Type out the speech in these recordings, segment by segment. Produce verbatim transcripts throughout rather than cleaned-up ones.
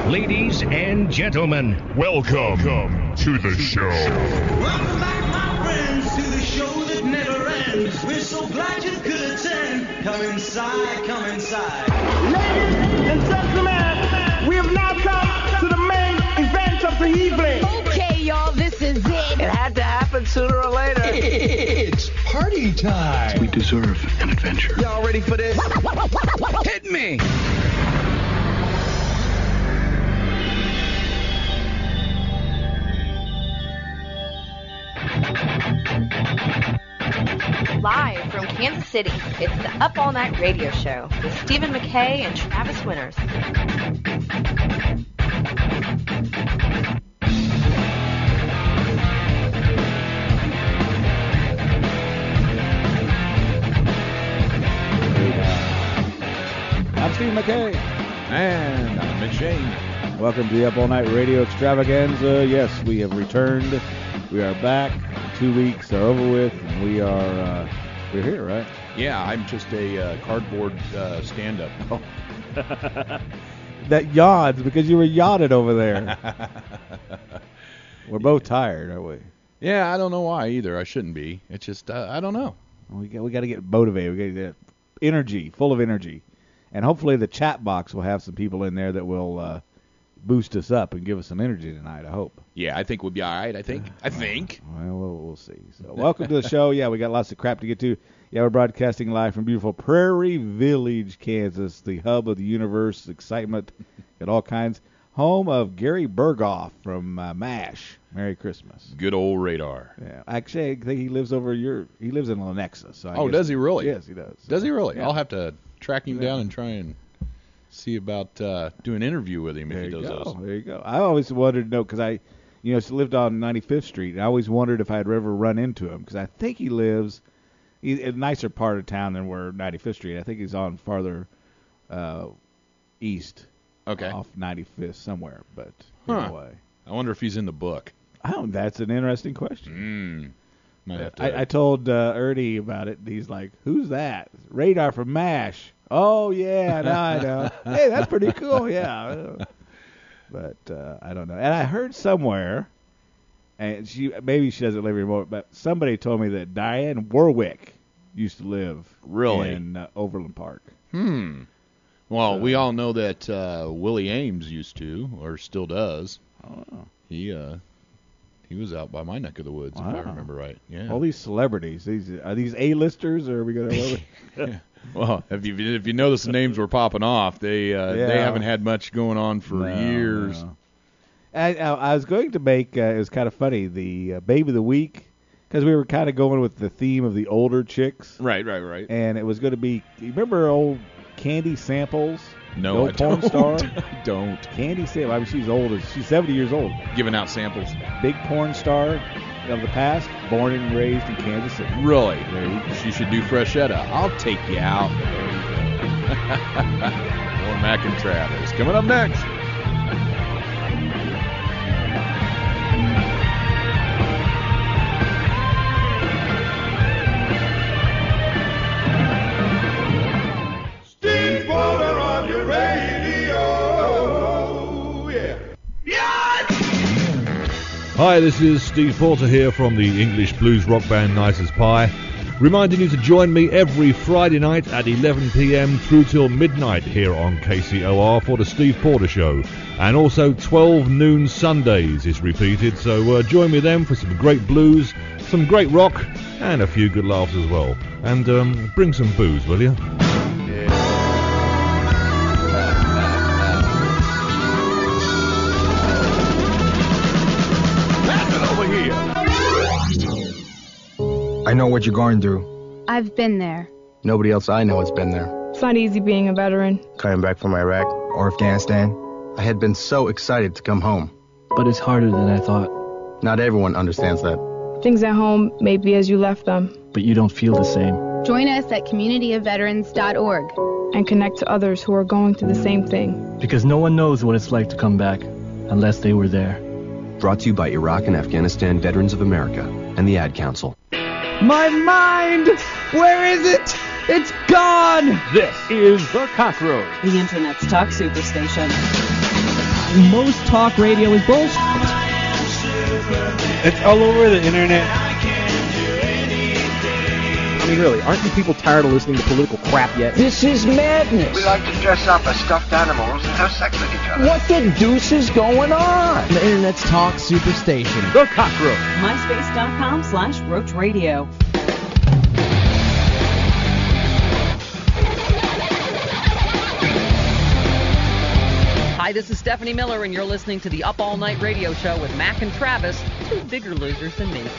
Ladies and gentlemen, welcome, welcome to the show. Welcome back, my friends, to the show that never ends. We're so glad you could attend. Come inside, come inside. Ladies and gentlemen, we have now come to the main event of the evening. Okay, y'all, this is it. It had to happen sooner or later. It's party time. We deserve an adventure. Y'all ready for this? Hit me. Live from Kansas City, it's the Up All Night Radio Show with Stephen McKay and Travis Winters. I'm Stephen McKay. And I'm Mitch Shane. Welcome to the Up All Night Radio Extravaganza. Yes, we have returned. We are back. Two weeks are over with, and we are uh, we're here, right? Yeah, I'm just a uh, cardboard uh, stand-up. Oh. That yawns because you were yawning over there. We're both tired, aren't we? Yeah, I don't know why either. I shouldn't be. It's just uh, I don't know. We got we got to get motivated. We got to get energy, full of energy, and hopefully the chat box will have some people in there that will uh, boost us up and give us some energy tonight. I hope. Yeah, I think we'll be all right. I think. I think. Well, we'll, we'll see. So, welcome to the show. Yeah, we got lots of crap to get to. Yeah, we're broadcasting live from beautiful Prairie Village, Kansas, the hub of the universe, excitement, got all kinds. Home of Gary Berghoff from uh, MASH. Merry Christmas. Good old radar. Yeah, actually, I think he lives over your. He lives in Lenexa. So I oh, guess, does he really? Yes, he does. Does he really? Yeah. I'll have to track him Yeah. down and try and see about uh, do an interview with him There if he you does go. those. There you go. I always wanted to know because I, you know, lived on ninety-fifth Street, and I always wondered if I'd ever run into him because I think he lives he's in a nicer part of town than where ninety-fifth Street. I think he's on farther uh, east. Okay. Off ninety-fifth somewhere, but Huh. anyway. I wonder if he's in the book. I don't. That's an interesting question. Mm. Might have to. I, I told uh, Ernie about it, and he's like, "Who's that?" Radar from MASH. Oh yeah, now I know. Hey, that's pretty cool. Yeah. But uh, I don't know. And I heard somewhere, and she maybe she doesn't live anymore, but somebody told me that Diane Warwick used to live Really? in uh, Overland Park. Hmm. Well, So- we all know that uh, Willie Ames used to, or still does. Oh. He uh, he was out by my neck of the woods, if I Wow. remember right. Yeah. All these celebrities. These are these A-listers, or are we gonna? Yeah. Well, if you if you notice the names were popping off, they uh, Yeah. they haven't had much going on for No, years. no. I, I, I was going to make, uh, it was kind of funny, the uh, Baby of the Week, because we were kind of going with the theme of the older chicks. Right, right, right. And it was going to be, you remember old Candy Samples? No, the old I porn don't. star? I don't. Candy Samples. I mean, she's old. She's seventy years old. Giving out samples. Big porn star of the past, born and raised in Kansas City. Really? There you go. She should do Freshetta. I'll take you out. More Mac and Travis. Coming up next. Steve Porter on your radio. Yeah. Hi, this is Steve Porter here from the English blues rock band Nice as Pie, reminding you to join me every Friday night at eleven p.m. through till midnight here on K C O R for the Steve Porter Show. And also twelve noon Sundays is repeated, so uh, join me then for some great blues, some great rock, and a few good laughs as well. And um, bring some booze, will you? I know what you're going through. I've been there. Nobody else I know has been there. It's not easy being a veteran. Coming back from Iraq or Afghanistan, I had been so excited to come home. But it's harder than I thought. Not everyone understands that. Things at home may be as you left them. But you don't feel the same. Join us at community of veterans dot org. And connect to others who are going through the same thing. Because no one knows what it's like to come back unless they were there. Brought to you by Iraq and Afghanistan Veterans of America and the Ad Council. My mind! Where is it? It's gone! This is The Cockroach. The Internet's talk superstation. most talk radio is bullshit. It's all over the internet. I mean, really, aren't you people tired of listening to political crap yet? This is madness. We like to dress up as stuffed animals and have sex with each other. What the deuce is going on? The internet's talk superstation. The cockroach. MySpace.com slash Roach Radio. Hi, this is Stephanie Miller, and you're listening to the Up All Night Radio Show with Mac and Travis, two bigger losers than me.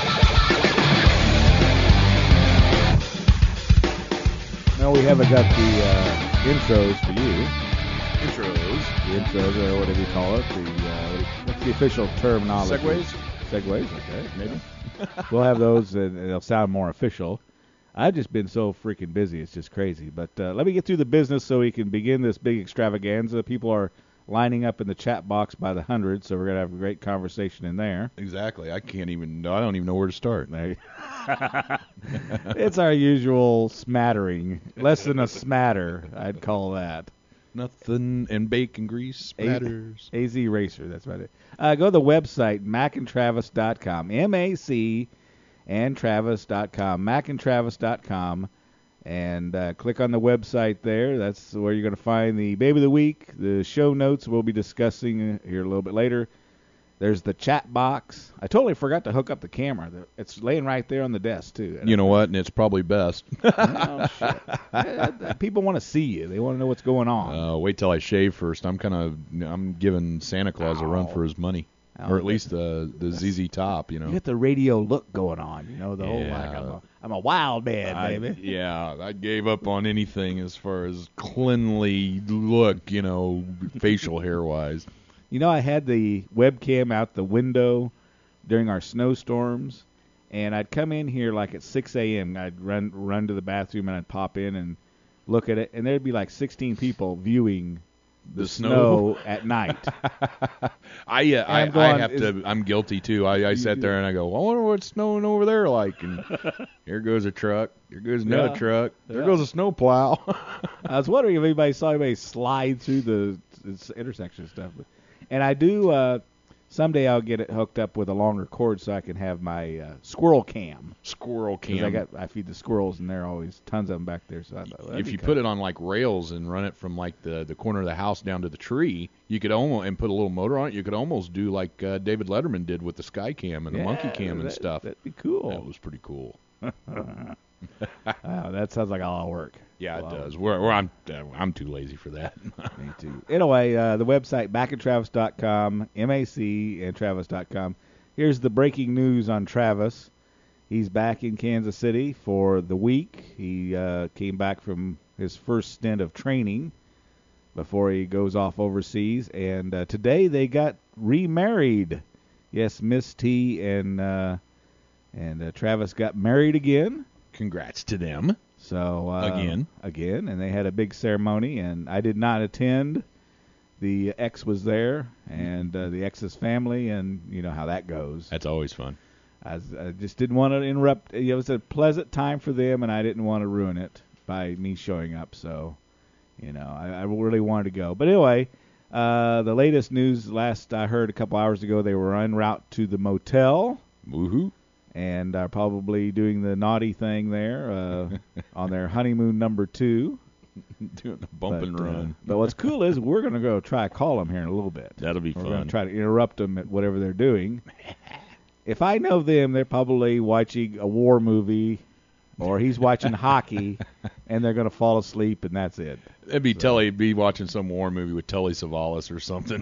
No, we haven't got the uh, intros for you. Intros. The intros, or whatever you call it. The uh, what's the official terminology? Segways? Segways, okay, maybe. We'll have those, and they'll sound more official. I've just been so freaking busy, it's just crazy. But uh, let me get through the business so we can begin this big extravaganza. People are lining up in the chat box by the hundreds, so we're going to have a great conversation in there. Exactly. I can't even, I don't even know where to start. It's our usual smattering. Less than a smatter, I'd call that. Nothing and bacon grease spatters. A Z Racer, that's about it. Uh, go to the website, mac and travis dot com. M A C and Travis dot com. mac and travis dot com. And uh, click on the website there. That's where you're going to find the Baby of the Week, the show notes we'll be discussing here a little bit later. There's the chat box. I totally forgot to hook up the camera. It's laying right there on the desk, too. You know what? And it's probably best. Oh, shit. People want to see you. They want to know what's going on. Uh, wait till I shave first. I'm kind of I'm giving Santa Claus Ow. a run for his money. Ow. Or at least the the Z Z Top, you know. You get the radio look going on, you know, the yeah. whole like I'm a, I'm a wild man, I, baby. Yeah, I gave up on anything as far as cleanly look, you know, facial hair wise. You know, I had the webcam out the window during our snowstorms, and I'd come in here like at six a.m. I'd run run to the bathroom and I'd pop in and look at it, and there'd be like sixteen people viewing the, the snow. snow at night. I uh, I, going, I have to. I'm guilty too. I, I sat there and I go, I wonder what's snowing over there like. And here goes a truck. Here goes another Yeah. truck. There Yeah. goes a snowplow. I was wondering if anybody saw anybody slide through the, the intersection stuff. And I do. Uh, someday I'll get it hooked up with a longer cord so I can have my uh, squirrel cam. Squirrel 'Cause cam. I got I feed the squirrels and there are always tons of them back there. So I thought, well, If you put it on like rails and run it from like the, the corner of the house down to the tree, you could almost and put a little motor on it. You could almost do like uh, David Letterman did with the Sky Cam and the Yeah, Monkey Cam and that- stuff. That'd be cool. That was pretty cool. Wow, that sounds like a lot of work. Yeah, it Wow. does. We're, we're, I'm uh, I'm too lazy for that. Me too. Anyway, uh, the website, mac and travis dot com, M A C and Travis dot com. Here's the breaking news on Travis. He's back in Kansas City for the week. He uh, came back from his first stint of training before he goes off overseas. And uh, today they got remarried. Yes, Miss T and uh, and uh, Travis got married again. Congrats to them. So uh, Again. again, and they had a big ceremony, and I did not attend. The ex was there, and uh, the ex's family, and you know how that goes. That's always fun. I, was, I just didn't want to interrupt. It was a pleasant time for them, and I didn't want to ruin it by me showing up. So, you know, I, I really wanted to go. But anyway, uh, the latest news, last I heard a couple hours ago, they were en route to the motel. Woohoo. And are probably doing the naughty thing there uh, on their honeymoon number two. Doing the bump but, and run. Uh, but what's cool is we're going to go try to call them here in a little bit. That'll be we're fun. We're going to try to interrupt them at whatever they're doing. If I know them, they're probably watching a war movie, or he's watching hockey, and they're going to fall asleep, and that's it. It'd be So- Tully. Be watching some war movie with Tully Savalas or something.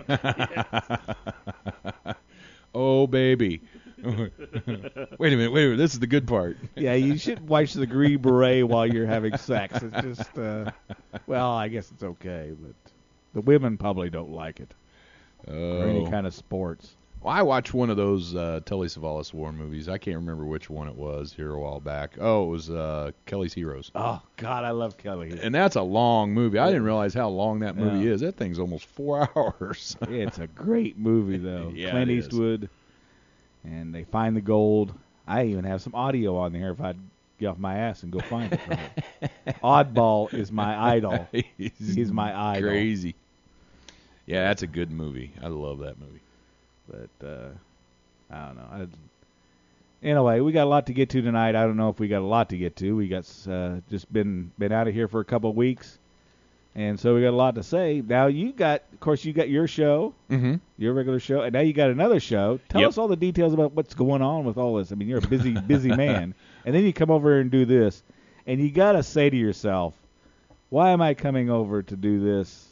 Oh baby. Wait a minute. Wait a minute. This is the good part. Yeah, you shouldn't watch the Green Beret while you're having sex. It's just, uh, well, I guess it's okay, but the women probably don't like it. Or any Oh. kind of sports. Well, I watched one of those uh, Telly Savalas war movies. I can't remember which one it was here a while back. Oh, it was uh, Kelly's Heroes. Oh, God, I love Kelly. And that's a long movie. I didn't realize how long that movie Yeah. is. That thing's almost four hours. It's a great movie, though. Yeah, Clint it is. Eastwood, and they find the gold. I even have some audio on there if I'd get off my ass and go find it. From it. Oddball is my idol. He's He's my idol. Crazy. Yeah, that's a good movie. I love that movie. But uh, I don't know. I, anyway, we got a lot to get to tonight. I don't know if we got a lot to get to. We got uh, just been been out of here for a couple of weeks, and so we got a lot to say. Now you got, of course, you got your show, mm-hmm. your regular show, and now you got another show. Tell yep. us all the details about what's going on with all this. I mean, you're a busy, busy man, and then you come over and do this, and you got to say to yourself, why am I coming over to do this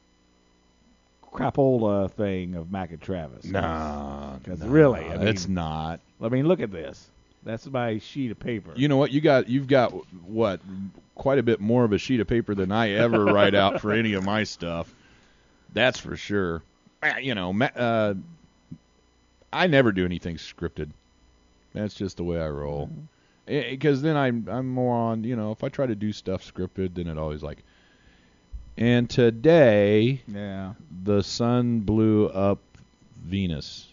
crapola thing of Mac and Travis? Nah, because nah, really, I mean, it's not. I mean, look at this. That's my sheet of paper. You know what? You got you've got what quite a bit more of a sheet of paper than I ever write out for any of my stuff. That's for sure. You know, uh, I never do anything scripted. That's just the way I roll. Because then I'm I'm more on, you know, if I try to do stuff scripted, then it always like. And today, yeah, the sun blew up Venus.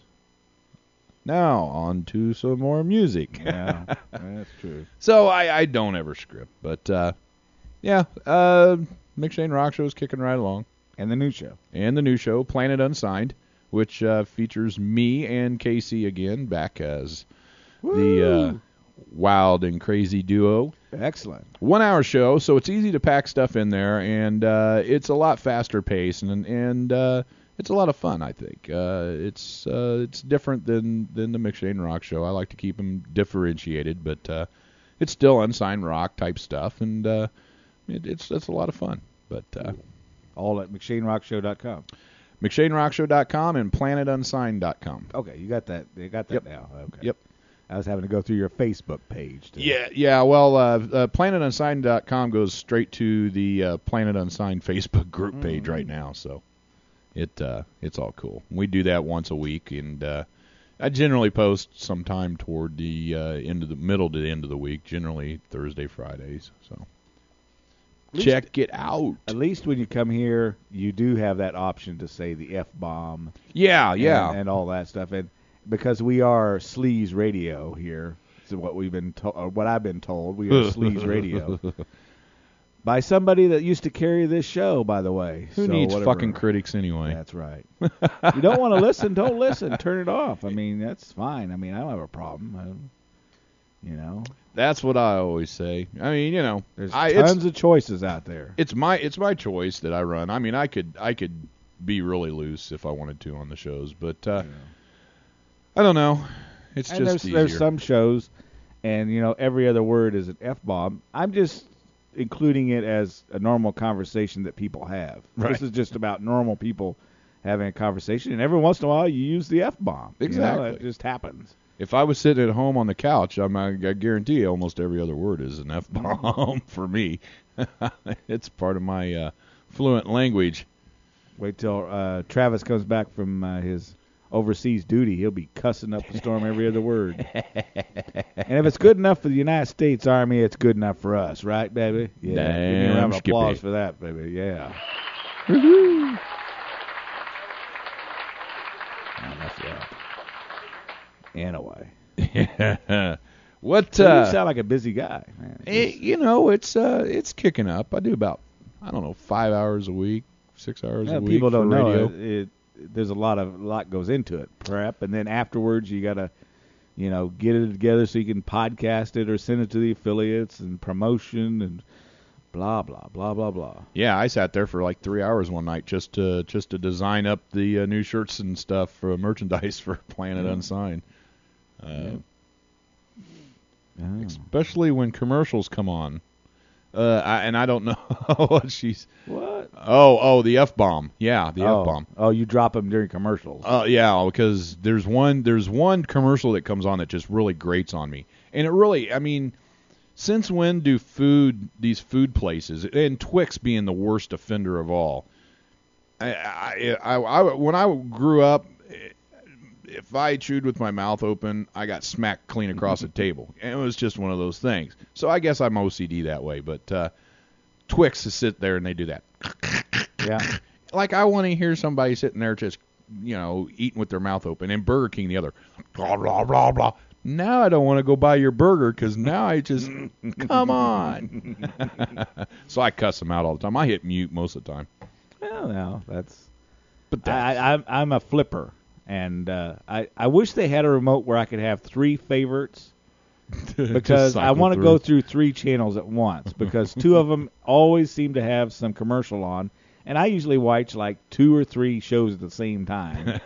Now, on to some more music. Yeah, that's true. So I, I don't ever script. But, uh, yeah, uh, McShane Rock Show is kicking right along. And the new show. And the new show, Planet Unsigned, which uh, features me and Casey again, back as Woo! the uh, wild and crazy duo. Excellent. One-hour show, so it's easy to pack stuff in there, and uh, it's a lot faster paced, and and uh, it's a lot of fun. I think uh, it's uh, it's different than than the McShane Rock Show. I like to keep them differentiated, but uh, it's still unsigned rock type stuff, and uh, it, it's it's a lot of fun. But uh, all at McShane Rock Show dot com. McShane Rock Show dot com and Planet Unsigned dot com. Okay, you got that. You got that yep. now. Okay. Yep. I was having to go through your Facebook page. To yeah, yeah. Well, uh, uh, Planet Unsigned dot com goes straight to the uh, Planet Unsigned Facebook group page mm-hmm. right now, so it uh, it's all cool. We do that once a week, and uh, I generally post sometime toward the uh, end of the middle to the end of the week, generally Thursday, Fridays. So least, check it out. At least when you come here, you do have that option to say the F bomb. Yeah, yeah, and, and all that stuff, and. Because we are Sleaze Radio here, is what we've been to- or what I've been told. We are Sleaze Radio by somebody that used to carry this show, by the way. Who so needs whatever. fucking critics anyway? That's right. You don't want to listen? Don't listen. Turn it off. I mean, that's fine. I mean, I don't have a problem. I, you know. That's what I always say. I mean, you know, there's I, tons of choices out there. It's my it's my choice that I run. I mean, I could I could be really loose if I wanted to on the shows, but. Uh, yeah. I don't know. It's and just there's, easier. There's some shows, and, you know, every other word is an F-bomb. I'm just including it as a normal conversation that people have. Right. This is just about normal people having a conversation, and every once in a while you use the F-bomb. Exactly. You know, it just happens. If I was sitting at home on the couch, I'm, I guarantee you almost every other word is an F-bomb for me. It's part of my uh, fluent language. Wait till uh, Travis comes back from uh, his... overseas duty, he'll be cussing up a storm every other word. And if it's good enough for the United States Army, it's good enough for us, right, baby? Yeah. Damn, give me a round of applause Skippy. for that, baby. Yeah. Woohoo! Enough of that. Anyway. Yeah. What? So Uh, you sound like a busy guy, man. It, you know, it's uh, it's kicking up. I do about I don't know five hours a week, six hours yeah, a week. People don't for know radio. it, it. There's a lot of lot goes into it, prep, and then afterwards you gotta, you know, get it together so you can podcast it or send it to the affiliates and promotion and blah blah blah blah blah. Yeah, I sat there for like three hours one night just to just to design up the uh, new shirts and stuff for merchandise for Planet Yeah. Unsigned. Uh, Yeah. Oh. Especially when commercials come on. Uh, I, and I don't know what she's. What? Oh, oh, the F bomb. Yeah, the oh. F bomb. Oh, you drop them during commercials. Uh, yeah, because there's one there's one commercial that comes on that just really grates on me, and it really, I mean, since when do food these food places and Twix being the worst offender of all? I, I, I, I when I grew up, if I chewed with my mouth open, I got smacked clean across the table. And it was just one of those things. So I guess I'm O C D that way. But uh, Twix is sit there and they do that. Yeah. Like I want to hear somebody sitting there just, you know, eating with their mouth open. And Burger King the other. Blah, blah, blah, blah. Now I don't want to go buy your burger because now I just, come on. So I cuss them out all the time. I hit mute most of the time. Well, no, that's... but that's... I, I'm I'm a flipper, and uh, I I wish they had a remote where I could have three favorites. Because I want to go through three channels at once, because two of them always seem to have some commercial on, and I usually watch like two or three shows at the same time.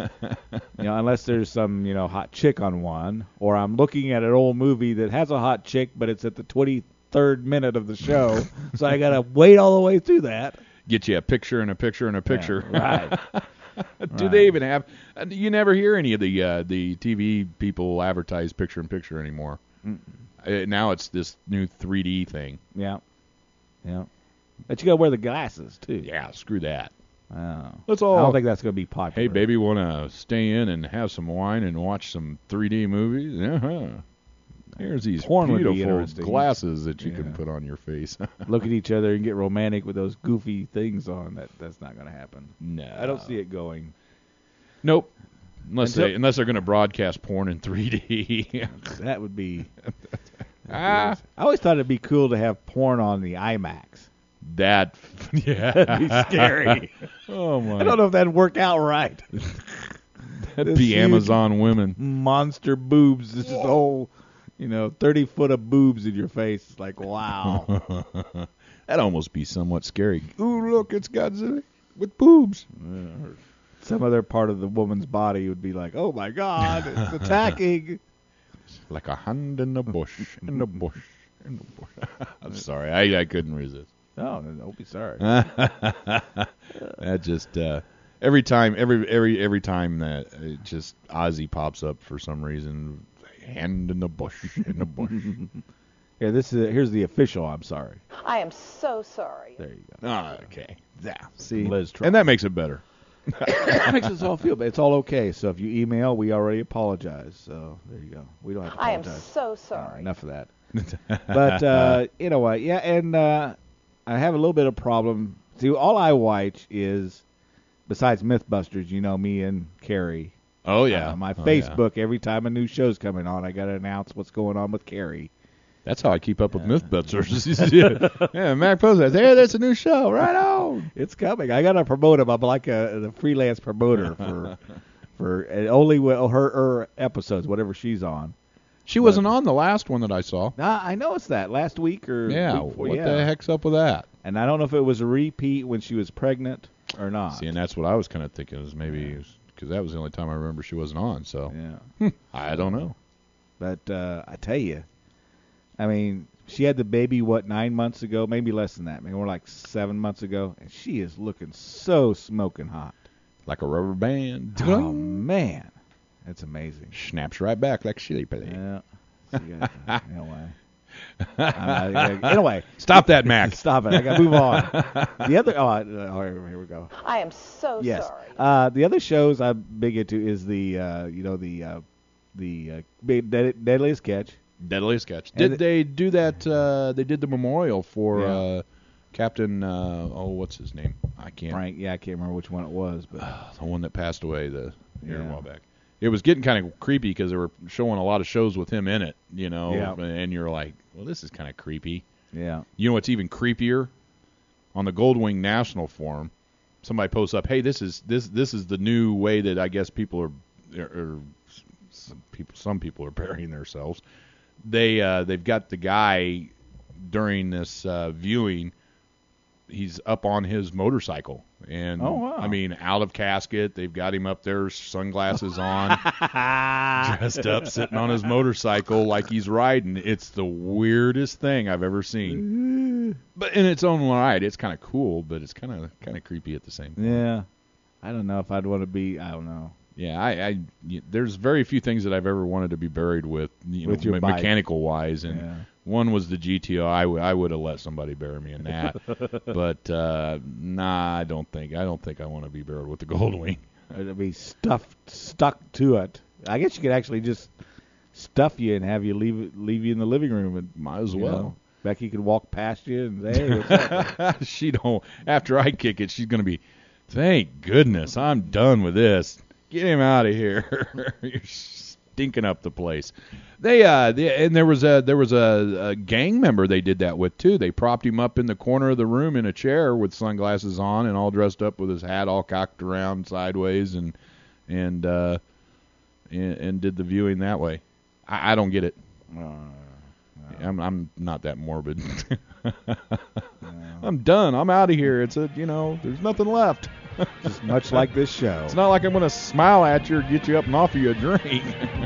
You know, unless there's some, you know, hot chick on one, or I'm looking at an old movie that has a hot chick, but it's at the twenty-third minute of the show, so I got to wait all the way through that. Get you a picture and a picture and a picture. Yeah, right. Do right. they even have? You never hear any of the uh, the T V people advertise picture in picture anymore. Uh, now it's this new three D thing. Yeah, yeah. But you got to wear the glasses too. Yeah, screw that. Oh. That's all. I don't think that's going to be popular. Hey, baby, want to stay in and have some wine and watch some three D movies? Uh-huh. Here's these Porn would be beautiful interesting. glasses that you Yeah. can put on your face. Look at each other and get romantic with those goofy things on. That that's not going to happen. No, I don't see it going. Nope. Unless Until- they unless they're going to broadcast porn in three D. That would be. ah, I always thought it'd be cool to have porn on the IMAX. that yeah, That'd be scary. Oh my! I don't know if that'd work out right. That'd This be huge Amazon women. Monster boobs. This is the whole, you know, thirty foot of boobs in your face. It's like, wow. That'd almost be somewhat scary. Ooh, look, it's Godzilla with boobs. Some other part of the woman's body would be like, oh my God, it's attacking. Like a hand in the bush, in the bush, in the bush. I'm sorry, I, I couldn't resist. No, no, don't be sorry. That just uh, every time, every every every time that it just Ozzy pops up for some reason, hand in the bush, in the bush. Yeah, this is here's the official. I'm sorry. I am so sorry. There you go. Ah, okay. Yeah. See, Liz Truss. And that makes it better. That makes us all feel bad. It's all okay. So if you email, we already apologize. So there you go. We don't have to I am apologize. so sorry. Uh, enough of that. But uh, you know what? Yeah, and uh, I have a little bit of problem. See, all I watch is, besides MythBusters, you know, me and Carrie. Oh yeah. Uh, my oh, Facebook. Yeah. Every time a new show's coming on, I got to announce what's going on with Carrie. That's how I keep up with MythBusters. Yeah, Mac Post says, hey, that's a new show. Right on. It's coming. I got to promote him. I'm like a, a freelance promoter for for and only with her, her episodes, whatever she's on. She but, wasn't on the last one that I saw. Nah, I know it's that. Last week or yeah, week before, what yeah. the heck's up with that? And I don't know if it was a repeat when she was pregnant or not. See, and that's what I was kind of thinking is maybe because that was the only time I remember she wasn't on. So yeah, I don't know. But uh, I tell you. I mean, she had the baby, what, nine months ago? Maybe less than that. Maybe more like seven months ago. And she is looking so smoking hot. Like a rubber band. Oh, man. That's amazing. Snaps right back like chili peli. Yeah. Got, anyway. Uh, anyway. Stop that, Mac. Stop it. I got to move on. The other, oh, oh, here we go. I am so yes. sorry. Uh, the other shows I'm big into is the, uh, you know, the, uh, the uh, Dead, Deadliest Catch. Deadliest Catch. Did th- they do that? Uh, they did the memorial for yeah. uh, Captain. Uh, oh, what's his name? I can't. Frank. Yeah, I can't remember which one it was, but uh, the one that passed away the year yeah. a while back. It was getting kind of creepy because they were showing a lot of shows with him in it. You know, yeah. and you're like, well, this is kind of creepy. Yeah. You know what's even creepier? On the Goldwing National Forum, somebody posts up, "Hey, this is this this is the new way that I guess people are, are, are some people some people are burying themselves." They uh, they've got the guy during this uh, viewing. He's up on his motorcycle, and oh, wow. I mean, out of casket. They've got him up there, sunglasses on, dressed up, sitting on his motorcycle like he's riding. It's the weirdest thing I've ever seen. But in its own right, it's kind of cool, but it's kind of kind of creepy at the same time. Yeah, I don't know if I'd want to be. I don't know. Yeah, I, I there's very few things that I've ever wanted to be buried with, you with know, your me- mechanical wise, and yeah. one was the G T O. I, w- I would have let somebody bury me in that, but uh, nah, I don't think I don't think I want to be buried with the Goldwing. It'd be stuffed, stuck to it. I guess you could actually just stuff you and have you leave leave you in the living room, and might as you well. know, Becky could walk past you and say, "Hey, what's up?" She don't. After I kick it, she's gonna be. Thank goodness, I'm done with this. Get him out of here. stinking up the place. They uh, they, and there was a there was a, a gang member they did that with too. They propped him up in the corner of the room in a chair with sunglasses on and all dressed up with his hat all cocked around sideways and and uh, and, and did the viewing that way. I, I don't get it. Uh, no. I'm I'm not that morbid. no. I'm done. I'm out of here. It's a you know there's nothing left. Just much like this show. It's not like I'm going to smile at you or get you up and offer you a drink.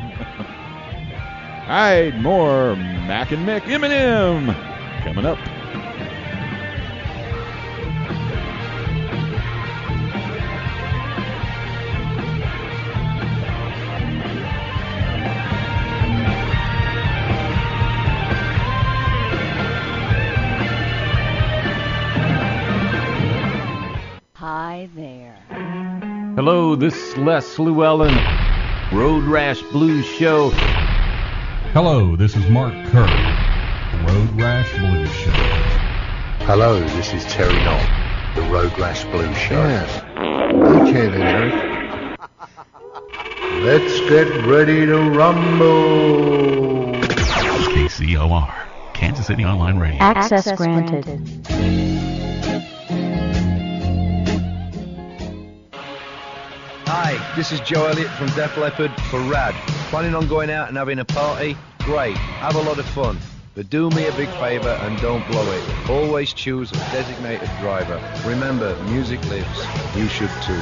All right, more Mac and Mick Eminem coming up. Hi there. Hello, this is Les Llewellyn, Road Rash Blues Show. Hello, this is Mark Kerr, Road Rash Blues Show. Hello, this is Terry Knott, the Road Rash Blues Show. Yes. Okay then, Eric. Let's get ready to rumble. K C O R, Kansas City Online Radio. Access, Access granted. granted. Hi, this is Joe Elliott from Def Leppard for Rad. Planning on going out and having a party? Great, have a lot of fun. But do me a big favour and don't blow it. Always choose a designated driver. Remember, music lives. You should too.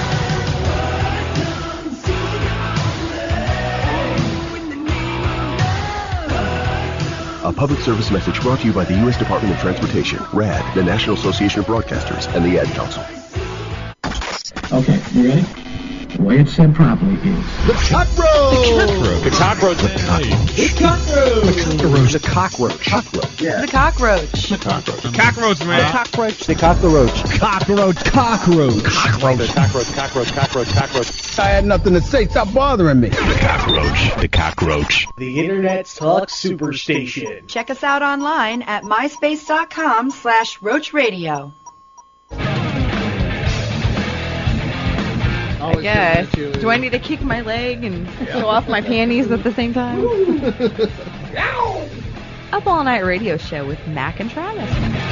A public service message brought to you by the U S Department of Transportation, RAD, the National Association of Broadcasters, and the Ad Council. Okay, you ready? The way it's said properly is... The cockroach! The cockroach! The cockroach! The cockroach! The cockroach! Yeah. The cockroach! The cockroach! The cockroach, man! The cockroach! The cockroach! Cockroach! Cockroach! Cockroach! The cockroach! Cockroach! Cockroach! Cockroach! I had nothing to say. Stop bothering me. The cockroach! The cockroach! The Internet's Talk Superstation. Check us out online at myspace.com slash Roach Radio. I guess. Do I need to kick my leg and throw off my panties at the same time? Up All Night Radio Show with Mac and Travis.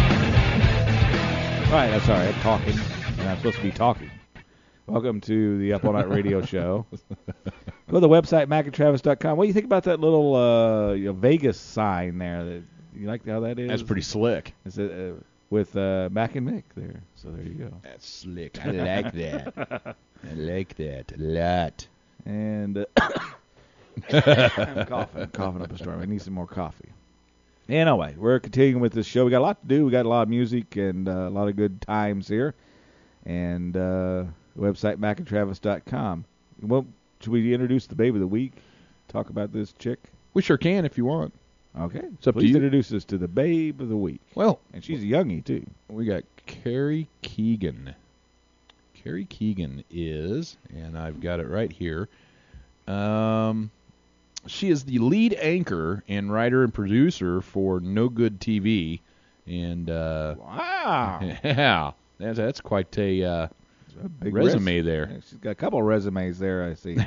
All right, that's all right. I'm talking, and I'm supposed to be talking. Welcome to the Up All Night Radio Show. Go to the website, mac and travis dot com. What do you think about that little uh, you know, Vegas sign there? That, you like how that is? That's pretty slick. Is it uh, with uh, Mac and Mick there? So there you go. That's slick. I like that. I like that a lot. And uh, I'm coughing, coughing up a storm. I need some more coffee. Anyway, we're continuing with this show. We got a lot to do. We got a lot of music and uh, a lot of good times here. And uh, website mac and travis dot com. Well, should we introduce the babe of the week? Talk about this chick? We sure can if you want. Okay. It's up Please to you. introduce us to the babe of the week. Well, and she's a youngie too. We got Carrie Keegan. Carrie Keegan is, and I've got it right here. Um, she is the lead anchor and writer and producer for No Good T V, and uh, wow, yeah, that's that's quite a, uh, a big resume res- there. Yeah, she's got a couple of resumes there, I see.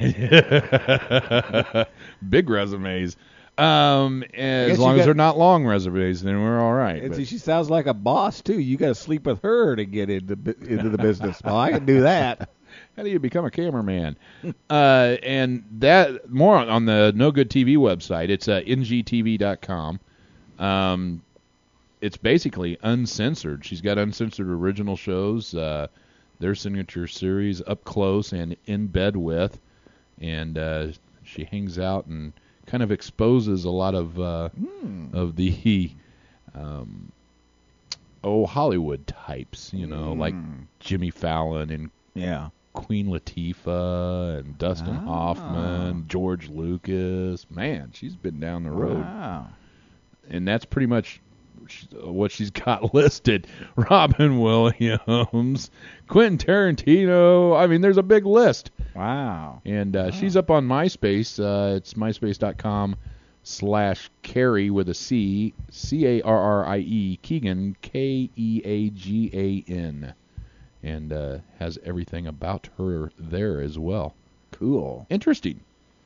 Big resumes. Um, as long as got, they're not long resumes, then we're all right. And see, she sounds like a boss too. You got to sleep with her to get into into the business. Well, I can do that. How do you become a cameraman? uh, and that more on, on the No Good T V website. It's uh, N G T V dot com. Um, it's basically uncensored. She's got uncensored original shows. Uh, their signature series, Up Close and In Bed With, and uh, she hangs out and kind of exposes a lot of uh, mm. of the um, oh Hollywood types, you know, mm. like Jimmy Fallon and yeah. Queen Latifah and Dustin oh. Hoffman, George Lucas. Man, she's been down the road. Wow. And that's pretty much what she's got listed. Robin Williams, Quentin Tarantino. I mean, there's a big list. Wow. And uh, wow. she's up on MySpace. Uh, it's myspace.com slash Carrie with a C, C A R R I E, Keegan, K E A G A N. And uh, has everything about her there as well. Cool. Interesting.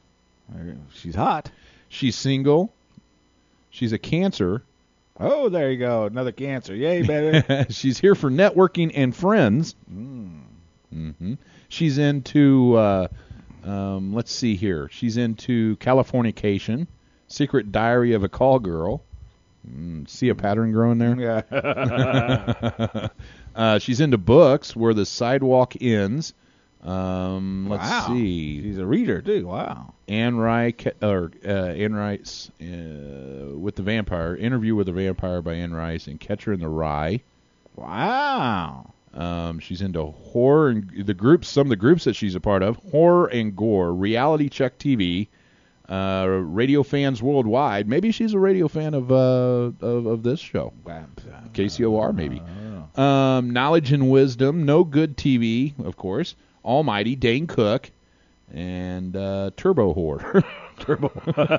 She's hot. She's single. She's a Cancer. Oh, there you go. Another Cancer. Yay, baby. She's here for networking and friends. Mm. Mm-hmm. She's into, uh, um, let's see here. She's into Californication, Secret Diary of a Call Girl. Mm, see a pattern growing there? Yeah. uh, she's into books, Where the Sidewalk Ends. Um, let's wow. see. She's a reader, too. Wow. Anne Rice, or uh, Anne Rice uh, with the Vampire, Interview with the Vampire by Anne Rice, and Catcher in the Rye. Wow. Um, she's into horror and the groups. Some of the groups that she's a part of: Horror and Gore, Reality Check T V, uh, Radio Fans Worldwide. Maybe she's a radio fan of uh, of, of this show. K C O R, maybe. Um, Knowledge and Wisdom, No Good T V, of course. Almighty, Dane Cook. And uh, Turbo Whore. Turbo.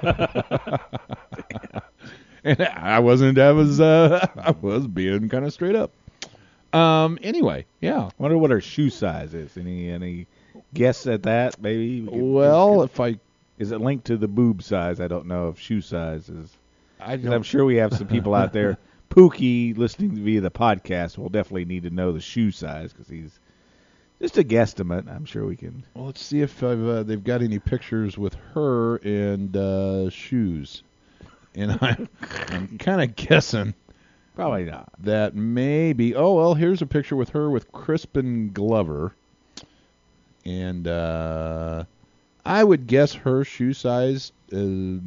And I wasn't. I was. Uh, I was being kind of straight up. Um. Anyway, yeah. Wonder what her shoe size is. Any any guess at that? Maybe. We could- Well, we could- if I is it linked to the boob size? I don't know if shoe size is. I 'cause don't- I'm sure we have some people out there. Pookie listening via the podcast will definitely need to know the shoe size because he's just a guesstimate. I'm sure we can. Well, let's see if I've, uh, they've got any pictures with her and uh, shoes. And I'm, I'm kind of guessing. Probably not. That maybe. Oh, well, here's a picture with her with Crispin Glover. And uh, I would guess her shoe size is,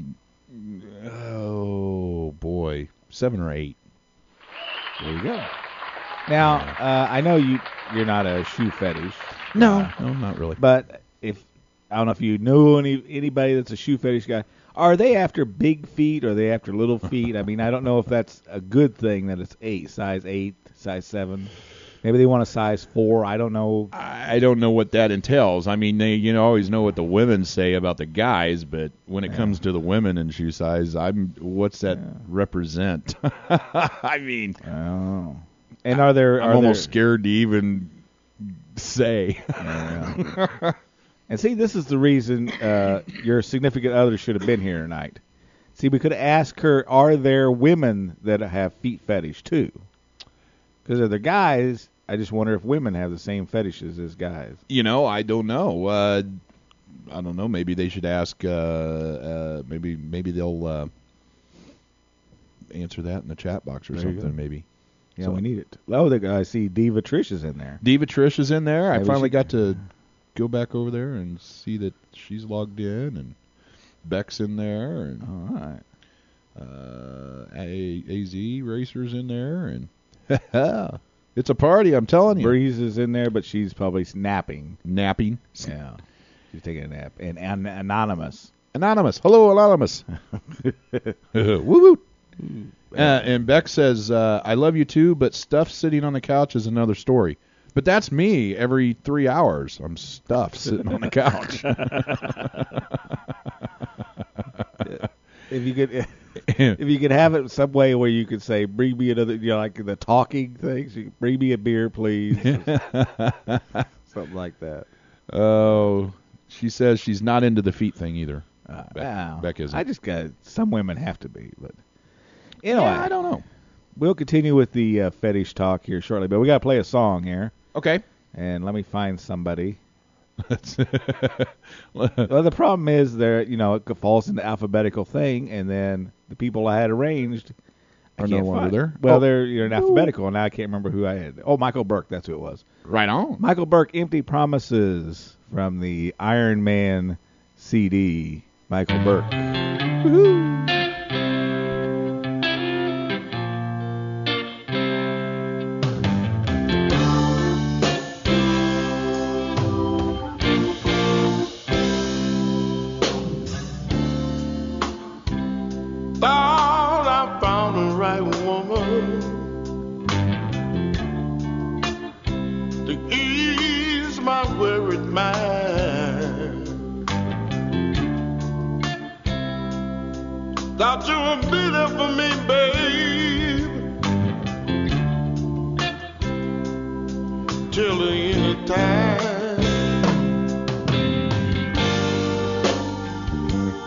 oh, boy, seven or eight. There you go. Now, uh, I know you, you're not a shoe fetish. No, uh, no, not really. But if I don't know if you know any anybody that's a shoe fetish guy, are they after big feet or are they after little feet? I mean, I don't know if that's a good thing that it's eight, size eight, size seven. Maybe they want a size four. I don't know. I don't know what that entails. I mean, they you know always know what the women say about the guys, but when it Yeah. comes to the women and shoe size, I'm what's that Yeah. represent? I mean, Oh. And are there? I'm are almost there, scared to even say. Yeah. And see, this is the reason uh, your significant other should have been here tonight. See, we could ask her, are there women that have feet fetish too? Because if they're guys, I just wonder if women have the same fetishes as guys. You know, I don't know. Uh, I don't know. Maybe they should ask. Uh, uh, maybe maybe they'll uh, answer that in the chat box or There you something. go. Maybe. Yeah, So- we need it. Oh, the, I see Diva Trish is in there. Diva Trish is in there. I Maybe finally she- got to go back over there and see that she's logged in, and Beck's in there, and All right. uh, A- AZ Racer's in there, and it's a party. I'm telling you. Breeze is in there, but she's probably napping. Napping. Yeah, she's taking a nap. And an- anonymous. Anonymous. Hello, Anonymous. Woo woo. Uh, and Beck says, uh, I love you too, but stuff sitting on the couch is another story. But that's me every three hours. I'm stuffed sitting on the couch. If you could, if you could have it some way where you could say, "Bring me another," you know, like the talking things. You, Bring me a beer, please. Something like that. Oh, she says she's not into the feet thing either. Uh, Beck, wow. Beck isn't. I just got some women have to be, but anyway, Yeah, I don't know. We'll continue with the uh, fetish talk here shortly, but we got to play a song here. Okay. And let me find somebody. Well, the problem is there, you know, it falls into alphabetical thing, and then the people I had arranged I Are no can't longer find- there? Well, Oh. they're you're in alphabetical, and now I can't remember who I had. Oh, Michael Burke, that's who it was. Right on. Michael Burke, Empty Promises from the Iron Man C D. Michael Burke. Woohoo! Thought I found the right woman to ease my worried mind. Thought you would be there for me, babe, till the end of time.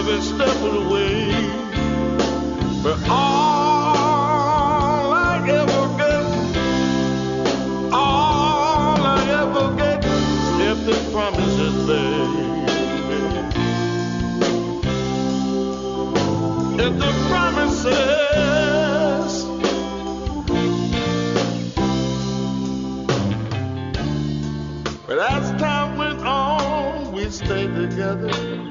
every step of the way. But all I ever get, all I ever get is empty promises, baby. Empty promises. But as time went on, we stayed together.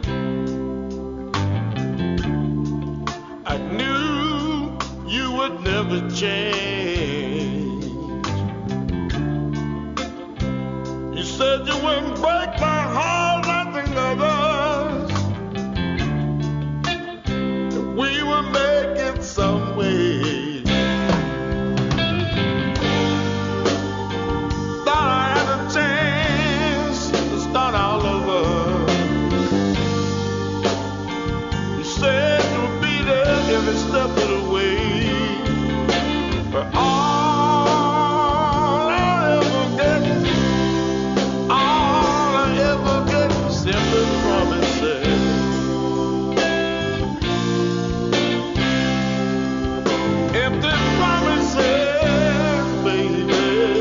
I knew you would never change. You said you wouldn't break my heart like the others. That we would make it some way. Thought I had a chance to start all over. You said you would be there every step of the way. But all I ever get, all I ever get is simply promises. Empty promises, baby.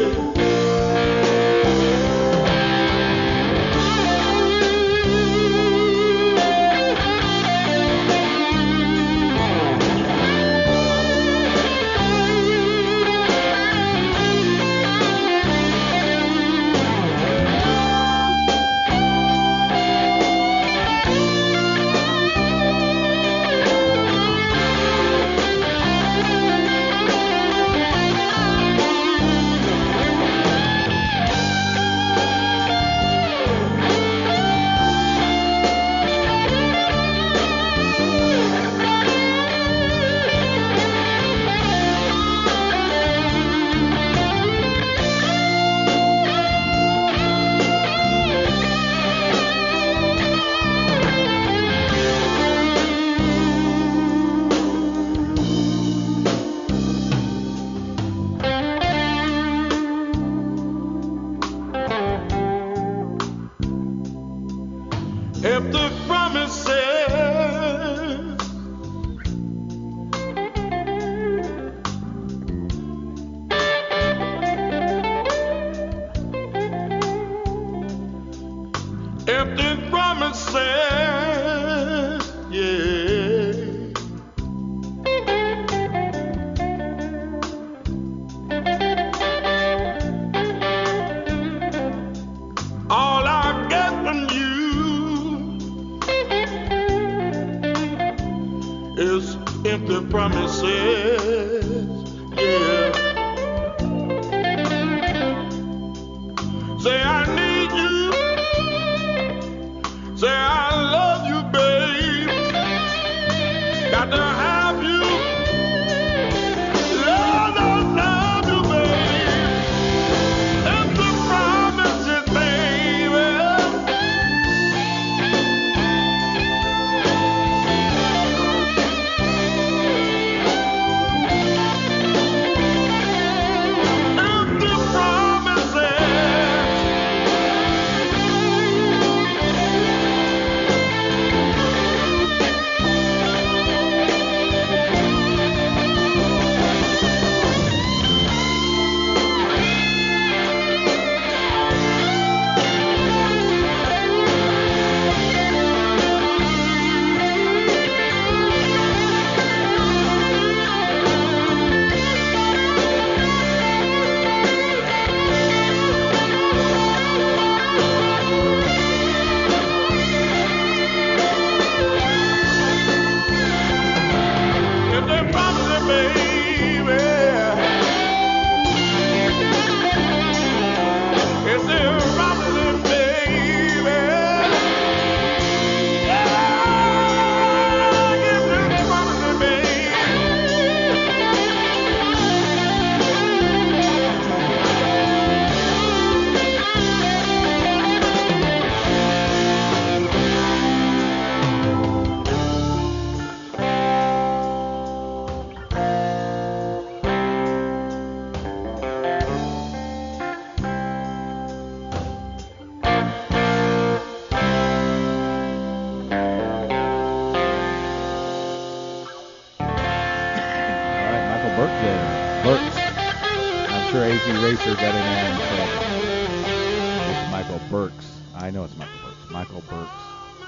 Empty promises. Empty promises, yeah. All I get from you is empty promises, yeah. Say I need you, say I love you, babe. Got to have you, love, love, love you, babe. Empty promises, baby. Crazy Racer got in there and said, it's Michael Burks. I know it's Michael Burks. Michael Burks.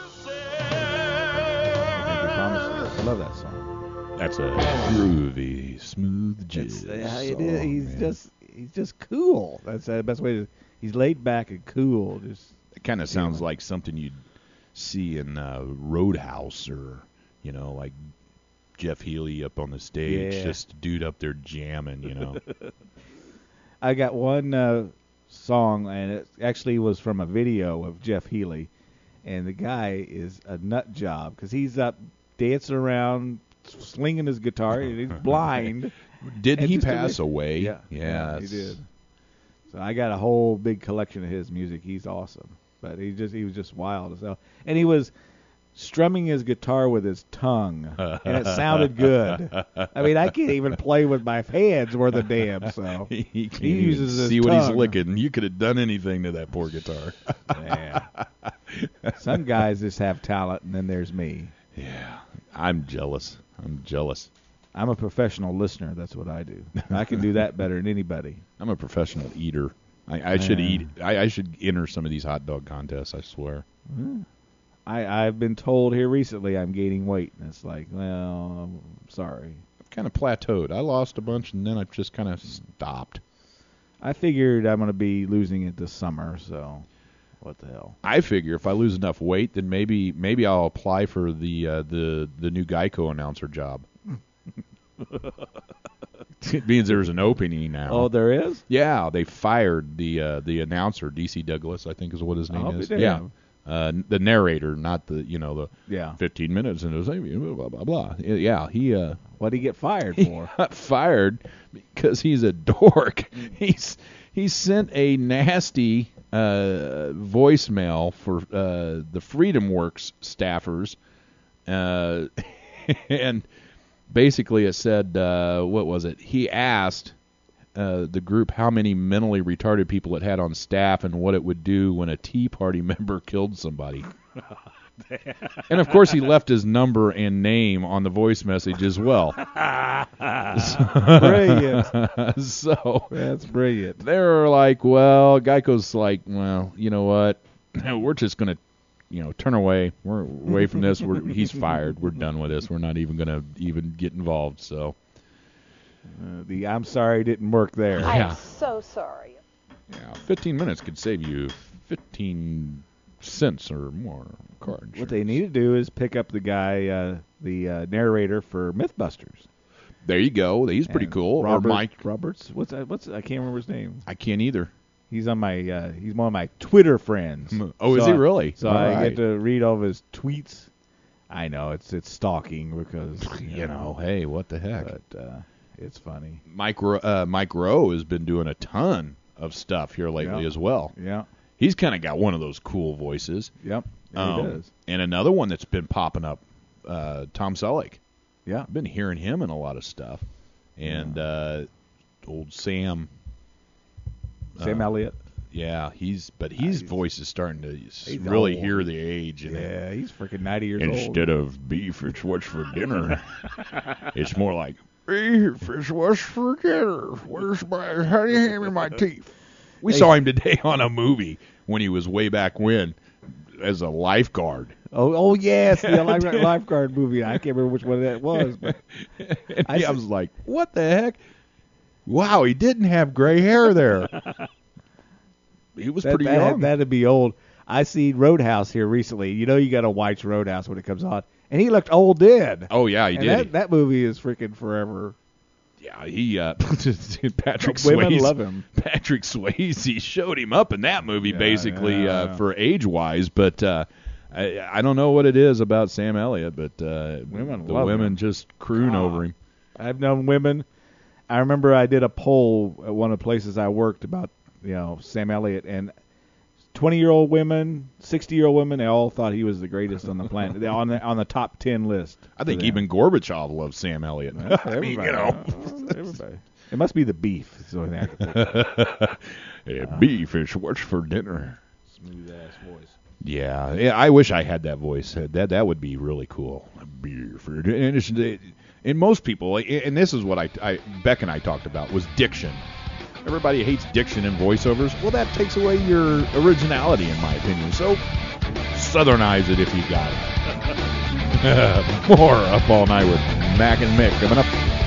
I love that song. That's a groovy, smooth jazz. Yeah, it song, is. He's man. just he's just cool. That's the best way to. He's laid back and cool. Just it kind of sounds like something you'd see in uh, Roadhouse, or you know, like Jeff Healey up on the stage, Yeah. just a dude up there jamming. You know. I got one uh, song, and it actually was from a video of Jeff Healey, and the guy is a nut job because he's up dancing around, slinging his guitar, and he's blind. Did And he just pass a- away? Yeah, Yeah, yeah, he it's- did. So I got a whole big collection of his music. He's awesome, but he just he was just wild as hell, and he was strumming his guitar with his tongue, and it sounded good. I mean, I can't even play with my hands worth a damn. So he can't he uses even his see what he's tongue. licking. You could have done anything to that poor guitar. Yeah. Some guys just have talent, and then there's me. Yeah, I'm jealous. I'm jealous. I'm a professional listener. That's what I do. I can do that better than anybody. I'm a professional eater. I, I should Yeah. eat. I, I should enter some of these hot dog contests. I swear. Hmm. I, I've been told here recently I'm gaining weight, and it's like, well, I'm sorry. I've kind of plateaued. I lost a bunch, and then I've just kind of stopped. I figured I'm going to be losing it this summer, so what the hell. I figure if I lose enough weight, then maybe maybe I'll apply for the uh, the the new Geico announcer job. It means there's an opening now. Oh, there is? Yeah, they fired the uh, the announcer, D C Douglas, I think is what his name I'll be is. damned. Yeah, uh, the narrator, not the you know the Yeah. fifteen minutes and it was blah blah blah. Yeah, he uh, What did he get fired he for? got fired because he's a dork. He's he sent a nasty uh, voicemail for uh, the Freedom Works staffers, uh, and basically it said, uh, what was it? He asked uh, the group how many mentally retarded people it had on staff and what it would do when a Tea Party member killed somebody. And of course he left his number and name on the voice message as well. Brilliant. So That's brilliant. they're like, well, Geico's like, well, you know what? We're just going to, you know, turn away. We're away from this. We're, he's fired. We're done with this. We're not even going to even get involved. So, Uh, the I'm sorry didn't work there. I Yeah. am so sorry. yeah, fifteen minutes could save you fifteen cents or more car insurance. What they need to do is pick up the guy, uh, the uh, narrator for MythBusters. There you go. He's pretty And cool. Robert Or Mike. Roberts. What's that? What's I can't remember his name. I can't either. He's on my. Uh, he's one of my Twitter friends. Oh, is So he I- really? So All I right. get to read all of his tweets. I know it's it's stalking because you, You know, hey, what the heck? but uh, it's funny. Mike Ro- uh, Mike Rowe has been doing a ton of stuff here lately Yeah. as well. Yeah. He's kind of got one of those cool voices. Yep. Yeah, Um, he does. And another one that's been popping up, uh, Tom Selleck. Yeah. I've been hearing him in a lot of stuff. And uh, old Sam. Sam uh, Elliott. Yeah, he's but his he's- voice is starting to He's really old. hear the age in it. Yeah, he's freaking ninety years old. Instead of beef, it's what's for dinner. It's more like beef is what's for dinner. Where's my how do you hand me my teeth? We Hey. saw him today on a movie when he was way back when as a lifeguard. Oh, oh yes, the life, lifeguard movie. I can't remember which one that was, but And I I, said- was like, what the heck? Wow, he didn't have gray hair there. He was that, pretty that, young. That'd be old. I seen Roadhouse here recently. You know, you got to watch Roadhouse when it comes on, and he looked old dead. Oh yeah, he and did. That, that movie is freaking forever. Yeah, he uh, Patrick Women Swayze. love him. Patrick Swayze showed him up in that movie, Yeah, basically yeah. uh, for age wise. But uh, I, I don't know what it is about Sam Elliott, but uh, Women the love women him. just croon Ah. over him. I've known women. I remember I did a poll at one of the places I worked about, you know, Sam Elliott, and twenty-year-old women, sixty-year-old women, they all thought he was the greatest on the planet. They're on the on the top ten list. I think for them. even Gorbachev loves Sam Elliott. I mean, you Everybody, know, uh, everybody. It must be the beef. It's the only thing I can think of. yeah, beef is what's for dinner. Smooth ass voice. Yeah, yeah. I wish I had that voice. That that would be really cool. Beer for and, it's, and most people, and this is what I, I Beck and I talked about was diction. Everybody hates diction and voiceovers. Well, that takes away your originality, in my opinion. So, southernize it if you got it. More Up All Night with Mac and Mick coming up.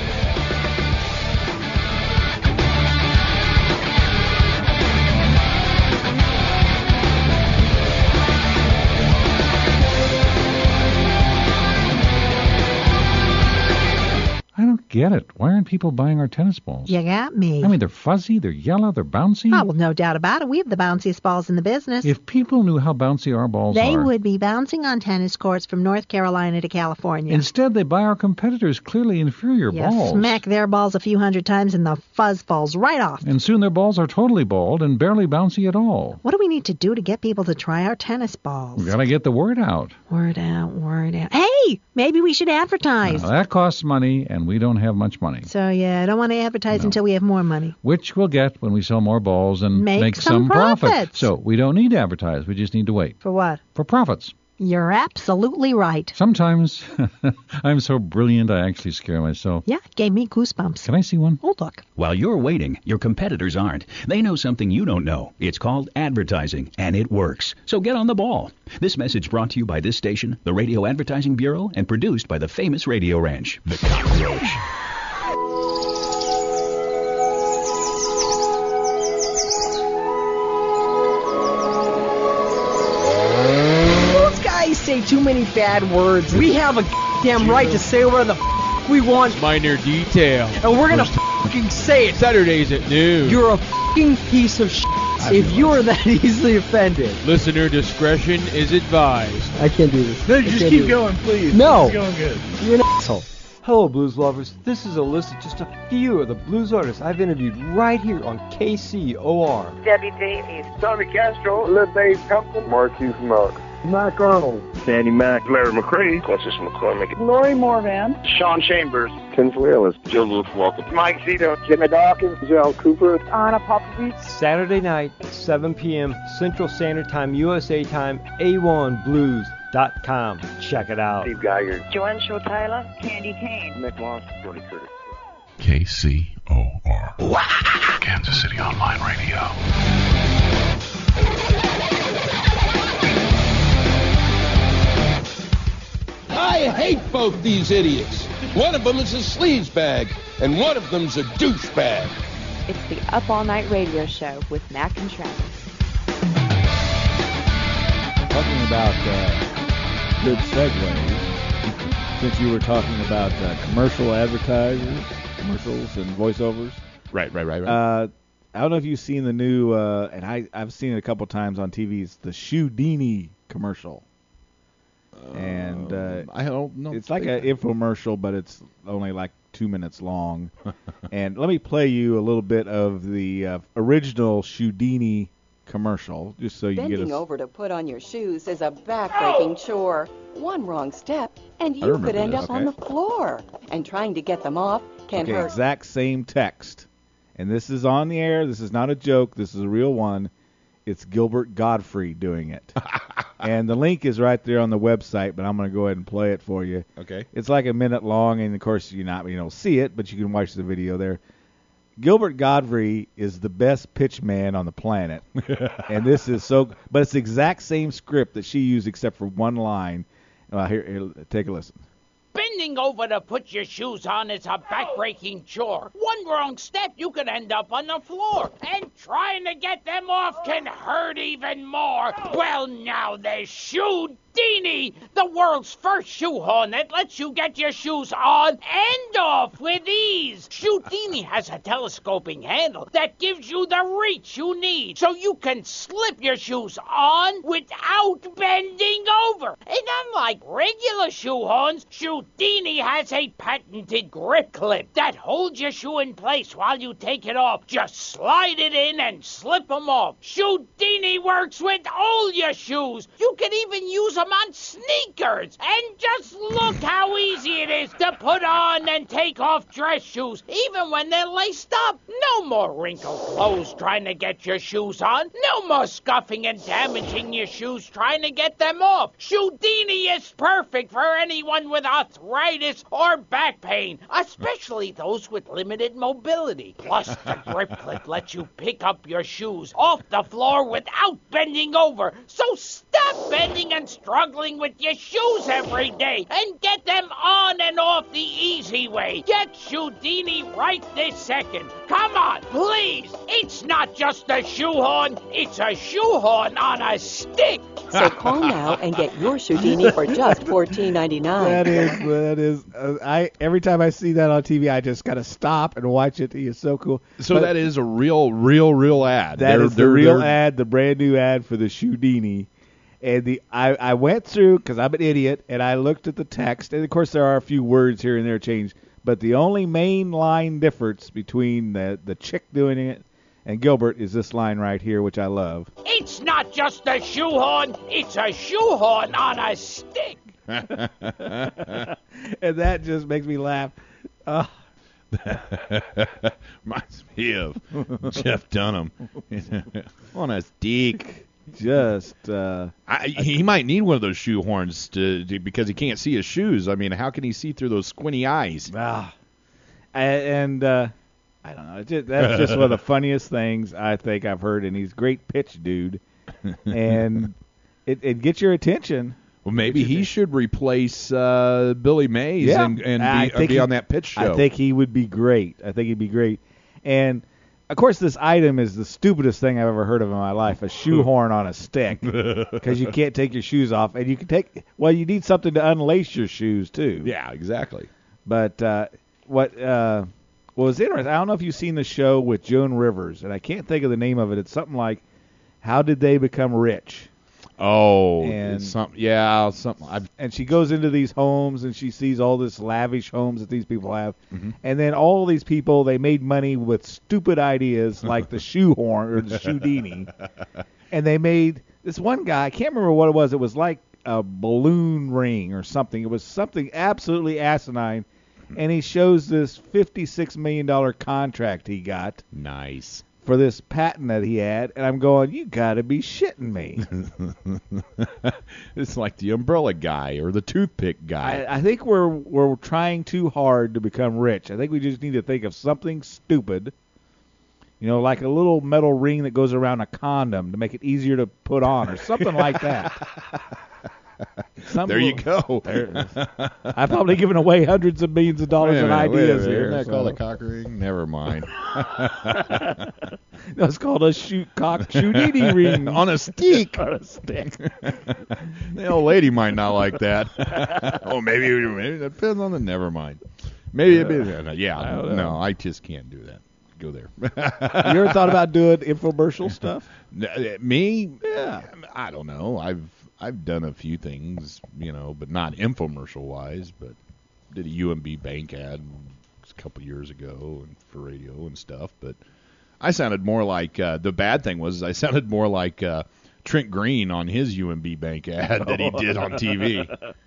I don't get it. Why aren't people buying our tennis balls? You got me. I mean, they're fuzzy, they're yellow, they're bouncy. Oh, well, no doubt about it. We have the bounciest balls in the business. If people knew how bouncy our balls they are... would be bouncing on tennis courts from North Carolina to California. Instead, they buy our competitors' clearly inferior you balls. smack their balls a few hundred times and the fuzz falls right off. And soon their balls are totally bald and barely bouncy at all. What do we need to do to get people to try our tennis balls? We've got to get the word out. Word out, word out. Hey, maybe we should advertise. Now, that costs money, and we don't have much money. So, yeah, I don't want to advertise No. until we have more money. Which we'll get when we sell more balls and Make make, some profit. profits. So we don't need to advertise. We just need to wait. For what? For profits. You're absolutely right. Sometimes I'm so brilliant I actually scare myself. Yeah, it gave me goosebumps. Can I see one? Oh, look. While you're waiting, your competitors aren't. They know something you don't know. It's called advertising, and it works. So get on the ball. This message brought to you by this station, the Radio Advertising Bureau, and produced by the famous Radio Ranch, The Cockroach. Guys say too many bad words. We have a damn right to say whatever the f- we want. Minor detail. And we're gonna fucking say it. Saturdays at noon. You're a fucking piece of shit if you are that easily offended. Listener discretion is advised. I can't do this. No, I just can't keep do going, this. please. No. It's going good. You're an asshole. Hello, blues lovers. This is a list of just a few of the blues artists I've interviewed right here on K C O R. Debbie Davies, Tommy Castro, Liv Dave Compton, Marquise Mark, Mac Arnold, Sandy Mack, Larry McCray, Francis McCormick, Lori Morvan, Sean Chambers, Tim Wheelis, Joe Luke Walker, Mike Zito, Jimmy Dawkins, Joe Cooper, Anna Popovich. Saturday night, seven p.m. Central Standard Time, U S A time, A one blues dot com. Check it out. Steve Geiger, Joanne Shaw Taylor, Candy Kane, Mick Long, Tony Curtis. K C O R. Kansas City Online Radio. I hate both these idiots. One of them is a sleazebag, and one of them's a douchebag. It's the Up All Night Radio Show with Mac and Travis. Talking about uh, good segues, since you were talking about uh, commercial advertisers, commercials and voiceovers. Right, right, right, right. Uh, I don't know if you've seen the new, uh, and I, I've seen it a couple times on T V, it's the Shoudini commercial. And uh, I don't know. It's like an infomercial, but it's only like two minutes long. And let me play you a little bit of the uh, original Shoudini commercial, just so you Bending get a... over to put on your shoes is a back-breaking chore. One wrong step, and you remember could end this, up on the okay. floor. And trying to get them off can Okay, hurt. exact same text. And this is on the air. This is not a joke. This is a real one. It's Gilbert Godfrey doing it. And the link is right there on the website, but I'm going to go ahead and play it for you. Okay. It's like a minute long, and of course you're not, you know, see it, but you can watch the video there. Gilbert Godfrey is the best pitch man on the planet. And this is so, but it's the exact same script that she used except for one line. Well, here, here take a listen. Bending over to put your shoes on is a back-breaking chore. One wrong step, you could end up on the floor. And trying to get them off can hurt even more. Well, now there's Shoudini, the world's first shoehorn that lets you get your shoes on and off with ease. Shoudini has a telescoping handle that gives you the reach you need, so you can slip your shoes on without bending over. And unlike regular shoehorns, Shoudini has a patented grip clip that holds your shoe in place while you take it off. Just slide it in and slip them off. Shoudini works with all your shoes. You can even use them on sneakers. And just look how easy it is to put on and take off dress shoes, even when they're laced up. No more wrinkled clothes trying to get your shoes on. No more scuffing and damaging your shoes trying to get them off. Shoedini is perfect for anyone with arthritis or back pain, especially those with limited mobility. Plus, the grip clip lets you pick up your shoes off the floor without bending over. So stop bending and struggling with your shoes every day and get them on and off the easy way. Get Shoedini right this second. Come on, please. It's not just a shoehorn. It's a shoehorn on a stick. So call now and get your Shoedini for just fourteen ninety-nine. That is, that is. Uh, I every time I see that on T V, I just gotta stop and watch it. It's so cool. So But that is a real, real, real ad. That They're- is the they're- real they're- ad, the brand new ad for the Shoedini. And the I, I went through, because I'm an idiot, and I looked at the text. And, of course, there are a few words here and there changed. But the only main line difference between the, the chick doing it and Gilbert is this line right here, which I love. It's not just a shoehorn. It's a shoehorn on a stick. And that just makes me laugh. Uh, Reminds me of Jeff Dunham on a stick. Just, uh, I, he might need one of those shoehorns to, to because he can't see his shoes. I mean, how can he see through those squinty eyes? Ah, and uh, I don't know. It's just, that's just one of the funniest things I think I've heard. And he's a great pitch dude, and it, it gets your attention. Well, maybe he should replace uh, Billy Mays Yeah, and, and I be, uh, think be he- on that pitch show. I think he would be great. I think he'd be great. And of course, this item is the stupidest thing I've ever heard of in my life: a shoehorn on a stick, because you can't take your shoes off, and you can take. Well, you need something to unlace your shoes too. Yeah, exactly. But uh, what uh, what was interesting? I don't know if you've seen the show with Joan Rivers, and I can't think of the name of it. It's something like "How Did They Become Rich?" Oh, And- it's some, yeah, something. I've, And she goes into these homes and she sees all this lavish homes that these people have. Mhm. And then all these people, they made money with stupid ideas like the shoehorn or the shoedini. And they made this one guy, I can't remember what it was. It was like a balloon ring or something. It was something absolutely asinine. And he shows this fifty-six million dollars contract he got nice. for this patent that he had. And I'm going, you got to be shitting me. It's like the umbrella guy or the toothpick guy. I, I think we're we're trying too hard to become rich. I think we just need to think of something stupid, you know, like a little metal ring that goes around a condom to make it easier to put on, or something like that. Some There you little- go. There- I've probably given away hundreds of millions of dollars Wait a in minute, wait a ideas minute. here. Isn't that so- called a cock ring? Never mind. No, it's called a shoot cock shootini ring On a stick. on a stick. The old lady might not like that. Oh, maybe, maybe that depends on the. Never mind. Maybe it'd be. Yeah, I don't know. no, I just can't do that. Go there. You ever thought about doing infomercial stuff? N- Me? Yeah. I don't know. I've I've done a few things, you know, but not infomercial wise. But did a U M B bank ad a couple years ago and for radio and stuff. But I sounded more like uh, the bad thing was I sounded more like uh, Trent Green on his U M B bank ad that he did on T V.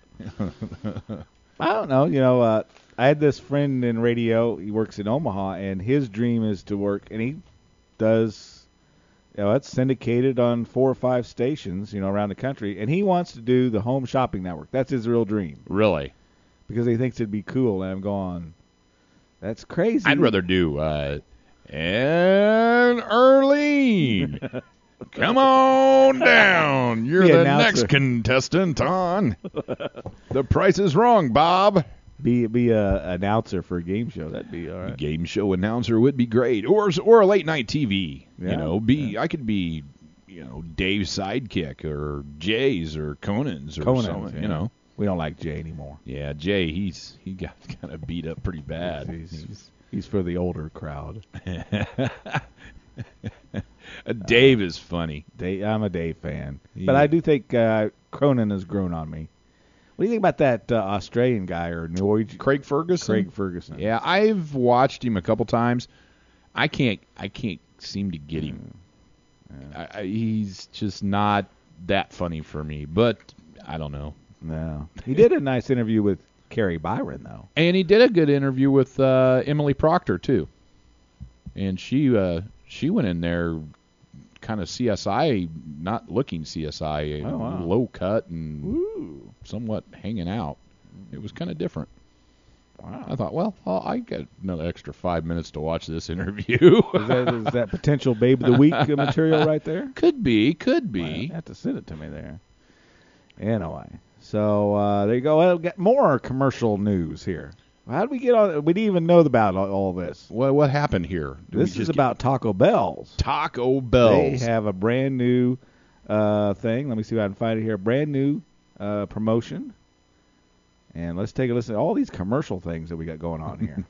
I don't know. You know, uh, I had this friend in radio. He works in Omaha, and his dream is to work, and he does, you know, it's syndicated on four or five stations, you know, around the country, and he wants to do the home shopping network. That's his real dream. Really? Because he thinks it'd be cool, and I'm going, that's crazy. I'd rather do uh, and Erlene. Come on down. You're Be the announcer. next contestant on The Price is Wrong, Bob. Be be a announcer for a game show. That'd be all right. Game show announcer would be great, or or a late night T V. Yeah, You know, be I could be, you know, Dave's sidekick or Jay's or Conan's or Conan's, something. yeah. You know, We don't like Jay anymore. yeah, Jay, he's he got kind of beat up pretty bad. He's, he's for the older crowd. Dave is funny. Dave, I'm a Dave fan, He- but I do think uh, Cronin has grown on me. What do you think about that uh, Australian guy or Norwegian? Craig Ferguson. Craig Ferguson. Yeah, I've watched him a couple times. I can't I can't seem to get him. I, I, he's just not that funny for me. But I don't know. No, he did a nice interview with Carrie Byron, though. And he did a good interview with uh, Emily Proctor, too. And she uh, she went in there kind of C S I, not looking C S I, Oh, wow. low cut and Ooh. somewhat hanging out. It was kind of different. Wow. I thought, well, I'll, I got another extra five minutes to watch this interview. Is that, is that potential Babe of the Week material right there? Could be, could be. Well, you have to send it to me there. Anyway, so uh, there you go. Well, get more commercial news here. How did we get on? We didn't even know about all, all this. What what happened here? Did This we is just about Taco Bell's. get Taco Bell's. They have a brand new uh, thing. Let me see if I can find it here. Brand new uh, promotion. And let's take a listen to all these commercial things that we got going on here.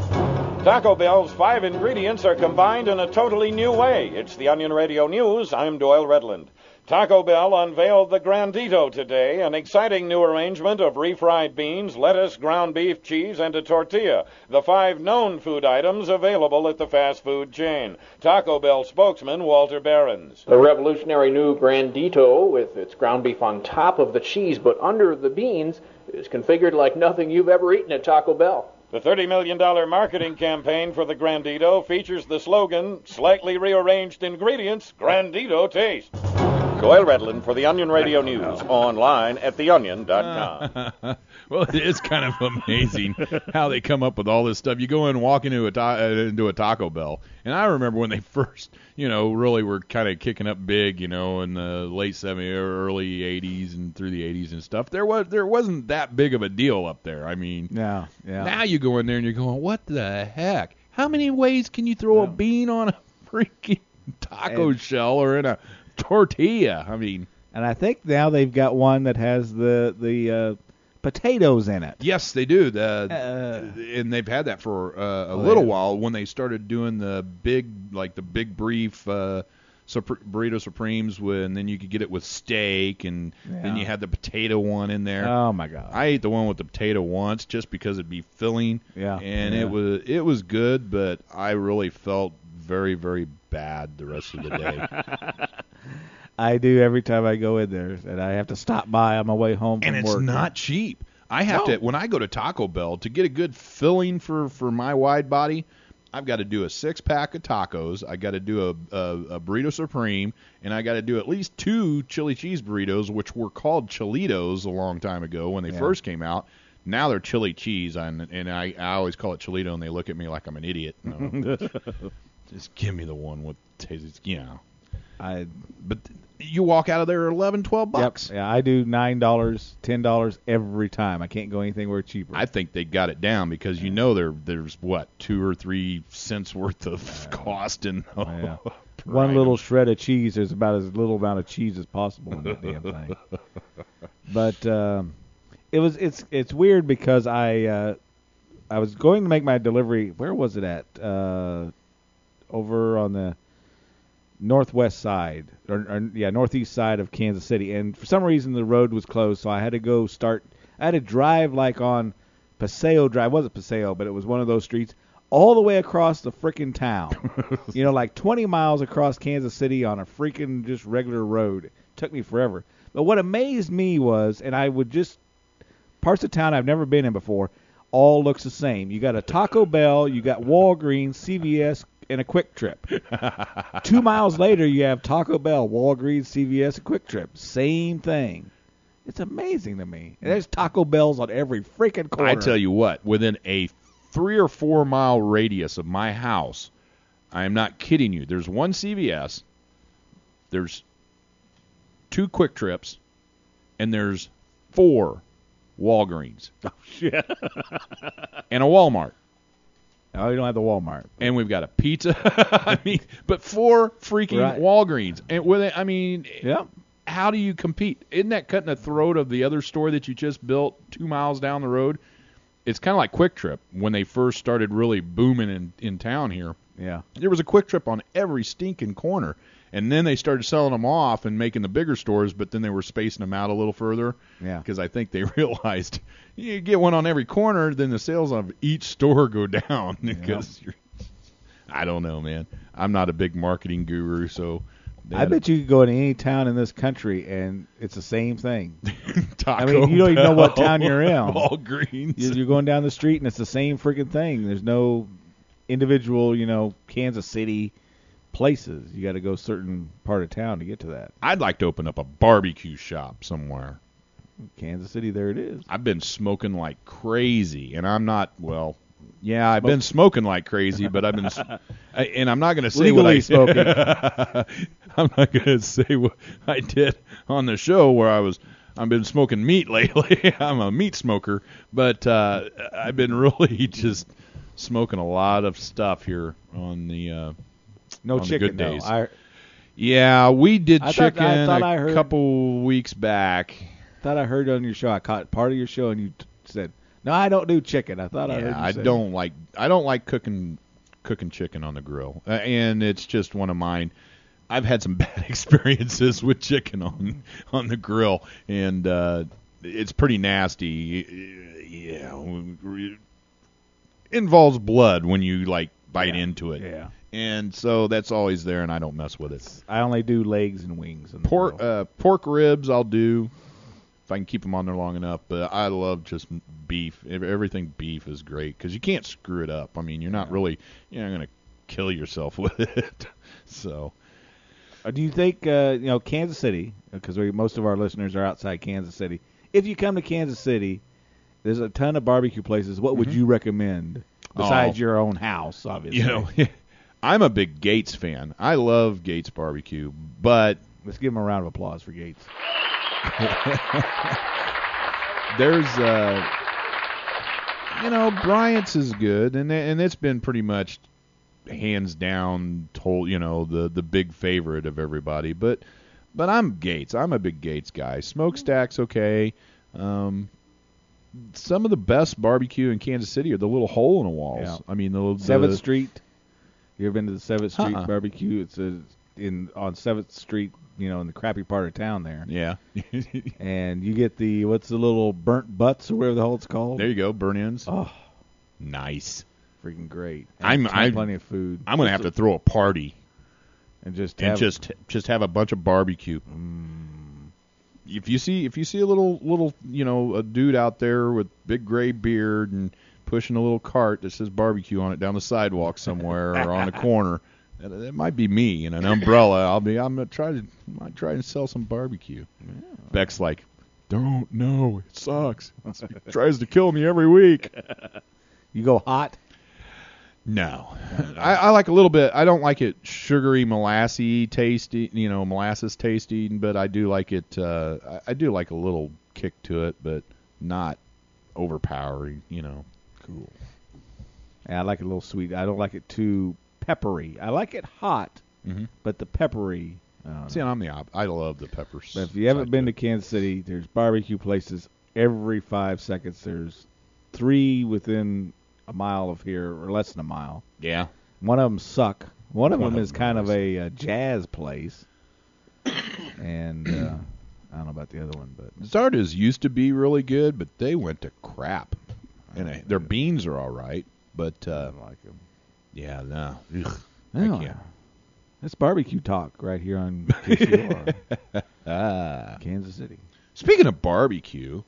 Taco Bell's five ingredients are combined in a totally new way. It's the Onion Radio News. I'm Doyle Redland. Taco Bell unveiled the Grandito today, an exciting new arrangement of refried beans, lettuce, ground beef, cheese, and a tortilla. The five known food items available at the fast food chain. Taco Bell spokesman Walter Behrens. The revolutionary new Grandito, with its ground beef on top of the cheese but under the beans, is configured like nothing you've ever eaten at Taco Bell. The thirty million dollars marketing campaign for the Grandito features the slogan, slightly rearranged ingredients, Grandito taste. Doyle Redland for the Onion Radio News, online at the onion dot com. Well, it is kind of amazing how they come up with all this stuff. You go in and walk into a, ta- uh, into a Taco Bell, and I remember when they first, you know, really were kind of kicking up big, you know, in the late seventies or early eighties and through the eighties and stuff. There was there wasn't that big of a deal up there. I mean, yeah, yeah. Now you go in there and you're going, what the heck? How many ways can you throw a bean on a freaking taco And- shell or in a tortilla? I mean, And I think now they've got one that has the the uh, potatoes in it. yes, they do. The, Uh, and they've had that for uh, a Oh, little yeah. while when they started doing the big, like the big brief uh, Supre- burrito supremes, with, and then you could get it with steak, and then Yeah. you had the potato one in there. Oh my God! I ate the one with the potato once just because it'd be filling. Yeah, and yeah. it was it was good, but I really felt very very bad the rest of the day. I do every time I go in there, and I have to stop by on my way home from And it's work. not cheap. I have No. to when I go to Taco Bell to get a good filling for, for my wide body. I've got to do a six pack of tacos. I got to do a, a a burrito supreme, and I got to do at least two chili cheese burritos, which were called Chilitos a long time ago when they Yeah. first came out. Now they're chili cheese, and and I, I always call it Chilito, and they look at me like I'm an idiot. No. Just give me the one with taste. You know, I but you walk out of there eleven, twelve bucks. Yep. Yeah, I do nine dollars, ten dollars every time. I can't go anywhere cheaper. I think they got it down because you know there there's what two or three cents worth of cost in the Yeah. per One item. little shred of cheese. There's about as little amount of cheese as possible in that damn thing. But um, it was it's it's weird because I uh, I was going to make my delivery. Where was it at? Uh, over on the northwest side, or, or yeah, northeast side of Kansas City, and for some reason the road was closed, so I had to go start. I had to drive like on Paseo Drive. It wasn't Paseo, but it was one of those streets all the way across the freaking town. You know, like twenty miles across Kansas City on a freaking just regular road. It took me forever. But what amazed me was, and I would just parts of town I've never been in before, all looks the same. You got a Taco Bell, you got Walgreens, C V S, and a Quick Trip. Two miles later, you have Taco Bell, Walgreens, C V S, and Quick Trip. Same thing. It's amazing to me. And there's Taco Bells on every freaking corner. I tell you what, within a three or four mile radius of my house, I am not kidding you. There's one C V S, there's two Quick Trips, and there's four Walgreens. Oh shit! And a Walmart. Oh, you don't have the Walmart. And we've got a pizza. I mean, but four freaking Right. Walgreens. And with it, I mean, yeah. How do you compete? Isn't that cutting the throat of the other store that you just built two miles down the road? It's kind of like Quick Trip when they first started really booming in, in town here. Yeah. There was a Quick Trip on every stinking corner. And then they started selling them off and making the bigger stores, but then they were spacing them out a little further. Yeah. Because I think they realized you get one on every corner, then the sales of each store go down. Because you're, I don't know, man. I'm not a big marketing guru, so They I had bet you could go to any town in this country and it's the same thing. Taco I mean, you don't even know what Bell, town you're in. Walgreens. You're you're going down the street and it's the same freaking thing. There's no individual, you know, Kansas City places. You got to go certain part of town to get to that. I'd like to open up a barbecue shop somewhere. Kansas City, there it is. I've been smoking like crazy, and I'm not, well, yeah, I've been smoking like crazy, but I've been, s- I- and I'm not going to say Legally what I smoking. I'm not going to say what I did on the show where I was, I've been smoking meat lately. I'm a meat smoker, but uh, I've been really just smoking a lot of stuff here on the uh, No on the chicken, good though. days. I Yeah, we did I thought- chicken I thought a I heard- couple weeks back. thought I heard on your show. I caught part of your show and you t- said, "No, I don't do chicken." I thought I heard Yeah, you I say don't like I don't like cooking cooking chicken on the grill, uh, and it's just one of mine. I've had some bad experiences with chicken on on the grill, and uh, it's pretty nasty. Yeah, it involves blood when you like bite Yeah, into it. yeah. And so that's always there, and I don't mess with it. I only do legs and wings. on the Pork grill. uh, pork ribs I'll do if I can keep them on there long enough. But I love just beef. Ev- Everything beef is great because you can't screw it up. I mean, you're not really you're not gonna kill yourself with it. So Uh, do you think, uh, you know, Kansas City, because most of our listeners are outside Kansas City, if you come to Kansas City, there's a ton of barbecue places. What would Mhm. you recommend besides Oh. your own house, obviously? you know, I'm a big Gates fan. I love Gates barbecue, but Let's give them a round of applause for Gates. there's uh you know, Bryant's is good, and and it's been pretty much hands down told, you know, the the big favorite of everybody, but but I'm Gates. I'm a big Gates guy. Smokestack's okay. Um some of the best barbecue in Kansas City are the little hole in the walls. Yeah. I mean, the, the Seventh Street. You ever been to the Seventh Street Uh-uh. barbecue? It's a, in on Seventh Street, you know, in the crappy part of town there. Yeah. And you get the what's the little burnt butts or whatever the hell it's called. There you go, burn ins. Oh, nice. freaking great! And I'm ton- I plenty of food. I'm gonna have to throw a party and just and have just just have a bunch of barbecue. If you see if you see a little little you know a dude out there with big gray beard and pushing a little cart that says barbecue on it down the sidewalk somewhere or on a corner, that, that might be me in an umbrella. I'll be I'm gonna try to might try to sell some barbecue. Yeah. Beck's like, don't no, it sucks. He tries to kill me every week. You go hot. No, I, I like a little bit. I don't like it sugary, molassy, tasty. You know, molasses tasty, but I do like it. Uh, I, I do like a little kick to it, but not overpowering. You know, cool. And I like it a little sweet. I don't like it too peppery. I like it hot, Mhm. but the peppery. Uh, See, I'm the op. I love the peppers. But if you haven't been to Kansas City, there's barbecue places every five seconds. There's three within a mile of here, or less than a mile. Yeah. One of them suck. One of One them of is them kind of is. a uh, jazz place. And uh, I don't know about the other one, but Zarda's used to be really good, but they went to crap. And I, their beans are all right, but uh, I don't like them. yeah, no, Ugh, Oh, I can't. That's barbecue talk right here on K C O R, Ah. Kansas City. Speaking of barbecue,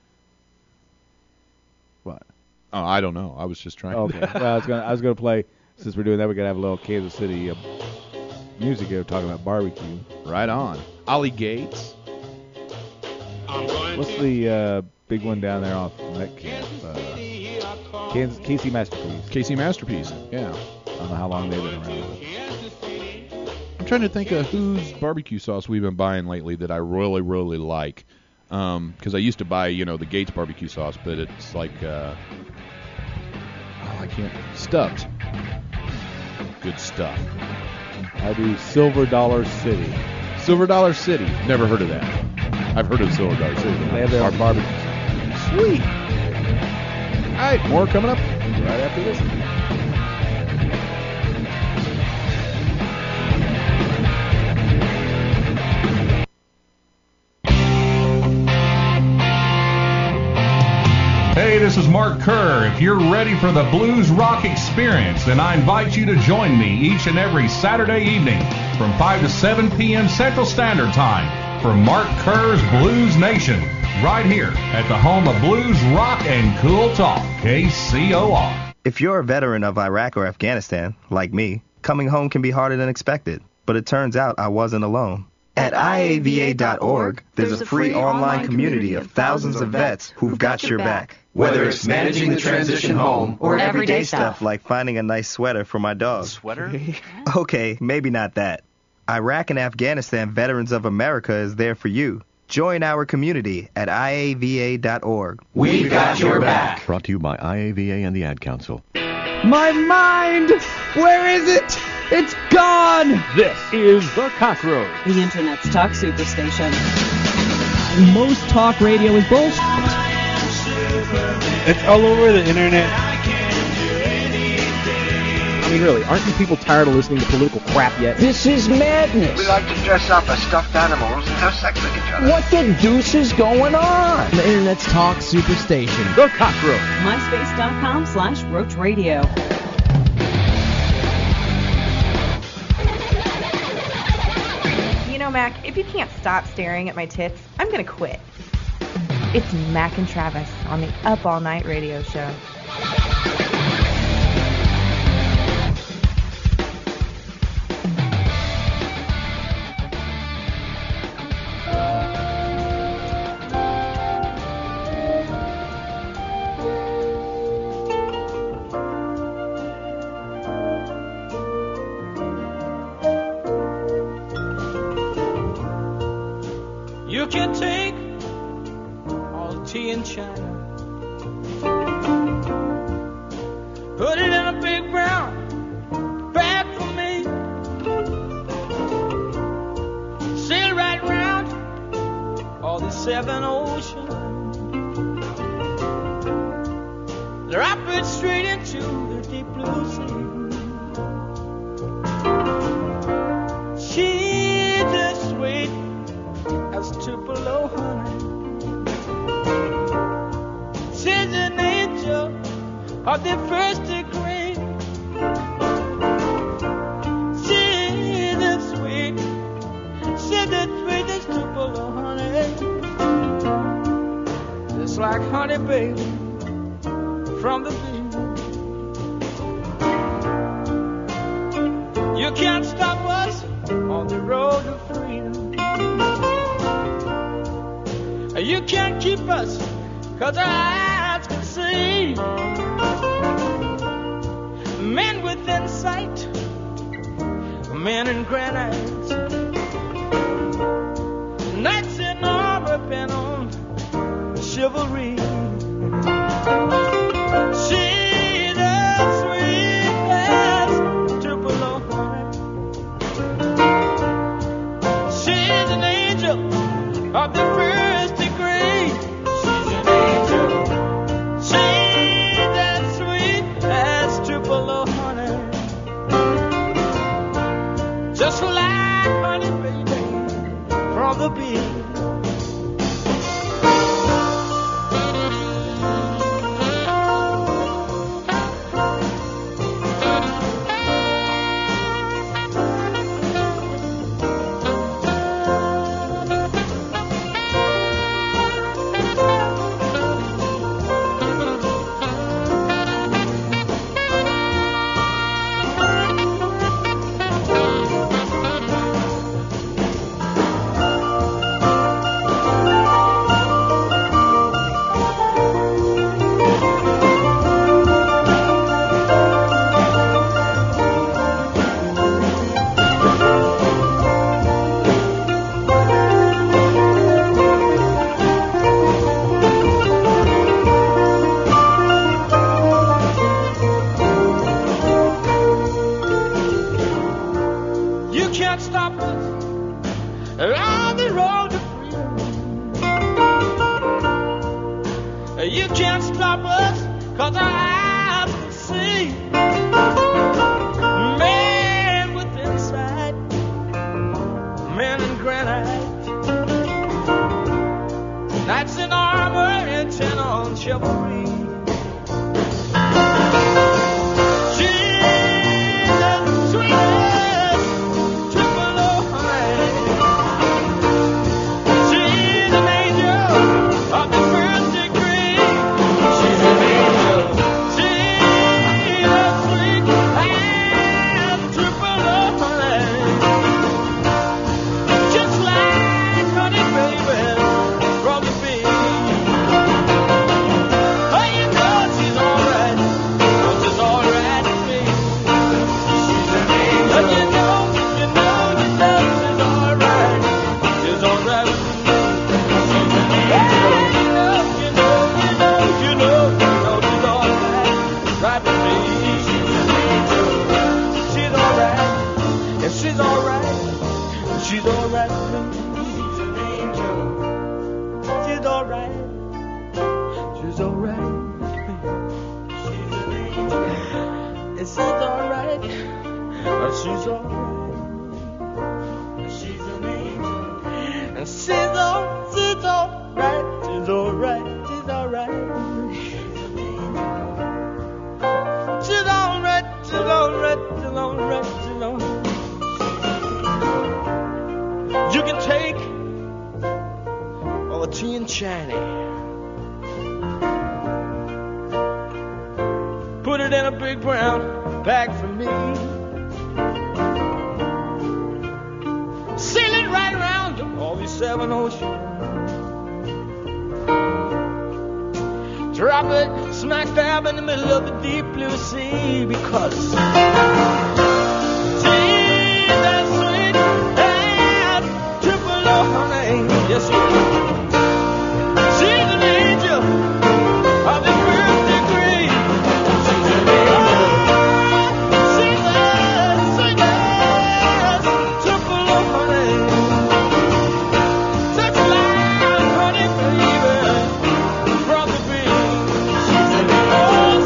What? oh, I don't know. I was just trying. Okay. Well, I was gonna I was gonna play. Since we're doing that, we're gonna have a little Kansas City uh, music here talking about barbecue. Right on. Ollie Gates. What's the uh, big one down there off Metcalf? Uh, Kansas Casey Masterpiece. Casey Masterpiece. Yeah. I don't know how long they've been around. I'm trying to think of whose barbecue sauce we've been buying lately that I really, really like. Because I used to buy, you know, the Gates barbecue sauce, but it's like, uh, oh, I can't. Stubbs. Good stuff. I do Silver Dollar City. Silver Dollar City. Never heard of that. I've heard of Silver Dollar City. They have their own barbecue. Sweet. All right, more coming up right after this. Hey, this this is Mark Kerr. If you're ready for the blues rock experience, then I invite you to join me each and every Saturday evening from five to seven p.m. Central Standard Time for Mark Kerr's Blues Nation, right here at the home of blues rock and cool talk, K C O R. If you're a veteran of Iraq or Afghanistan, like me, coming home can be harder than expected, but it turns out I wasn't alone. At I A V A dot org, there's a free online community of thousands of vets who've got your back. Whether it's managing the transition home or everyday stuff like finding a nice sweater for my dog. Sweater? Okay, maybe not that. Iraq and Afghanistan Veterans of America is there for you. Join our community at I A V A dot org. We've got your back. Brought to you by I A V A and the Ad Council. My mind! Where is it? It's gone! This is The Cockroach. The Internet's talk superstation. Most talk radio is bullshit. It's all over the internet. I mean, really, aren't you people tired of listening to political crap yet? This is madness. We like to dress up as stuffed animals and have sex with each other. What the deuce is going on? The Internet's talk superstation. The Cockroach. MySpace.com slash Roach Radio. You know, Mac, if you can't stop staring at my tits, I'm gonna quit. It's Mac and Travis on the Up All Night radio show. You can take all the tea in China, put it in a big brown bag for me, sail right round all the seven oceans, drop it straight into the deep blue sea. She's as sweet as Tupelo honey. She's an angel of the first degree. She's as sweet, she's as sweet as Tupelo honey. Just like honey, baby, from the bee. You can't stop us on the road to freedom. You can't keep us, cause our eyes can see. Men with insight, men in granite, knights in armor bent on chivalry. She's as sweet as Tupelo honey. She's an angel of the first degree. She's an angel. She's as sweet as Tupelo honey. Just like she's alright. She's an angel. And she's all, she's alright. She's alright. She's alright. She's an angel. She's alright. She's alright. She's alright. She's alright. You can take all the tea and China, put it in a big brown bag for me, sail it right around all these seven oceans, drop it smack dab in the middle of the deep blue sea, because she's that sweet and Tupelo honey, yes she is. She's an angel of the first degree. She's an angel. She's a sweet as Tupelo honey. Such loud honey, baby, from the bee. She's an angel.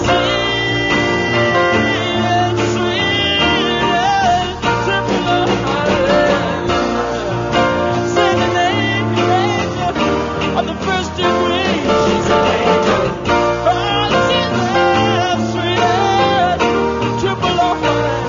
Sweet as Tupelo honey. She's an angel of the first degree. She's an angel. Oh, she's as sweet as Tupelo honey.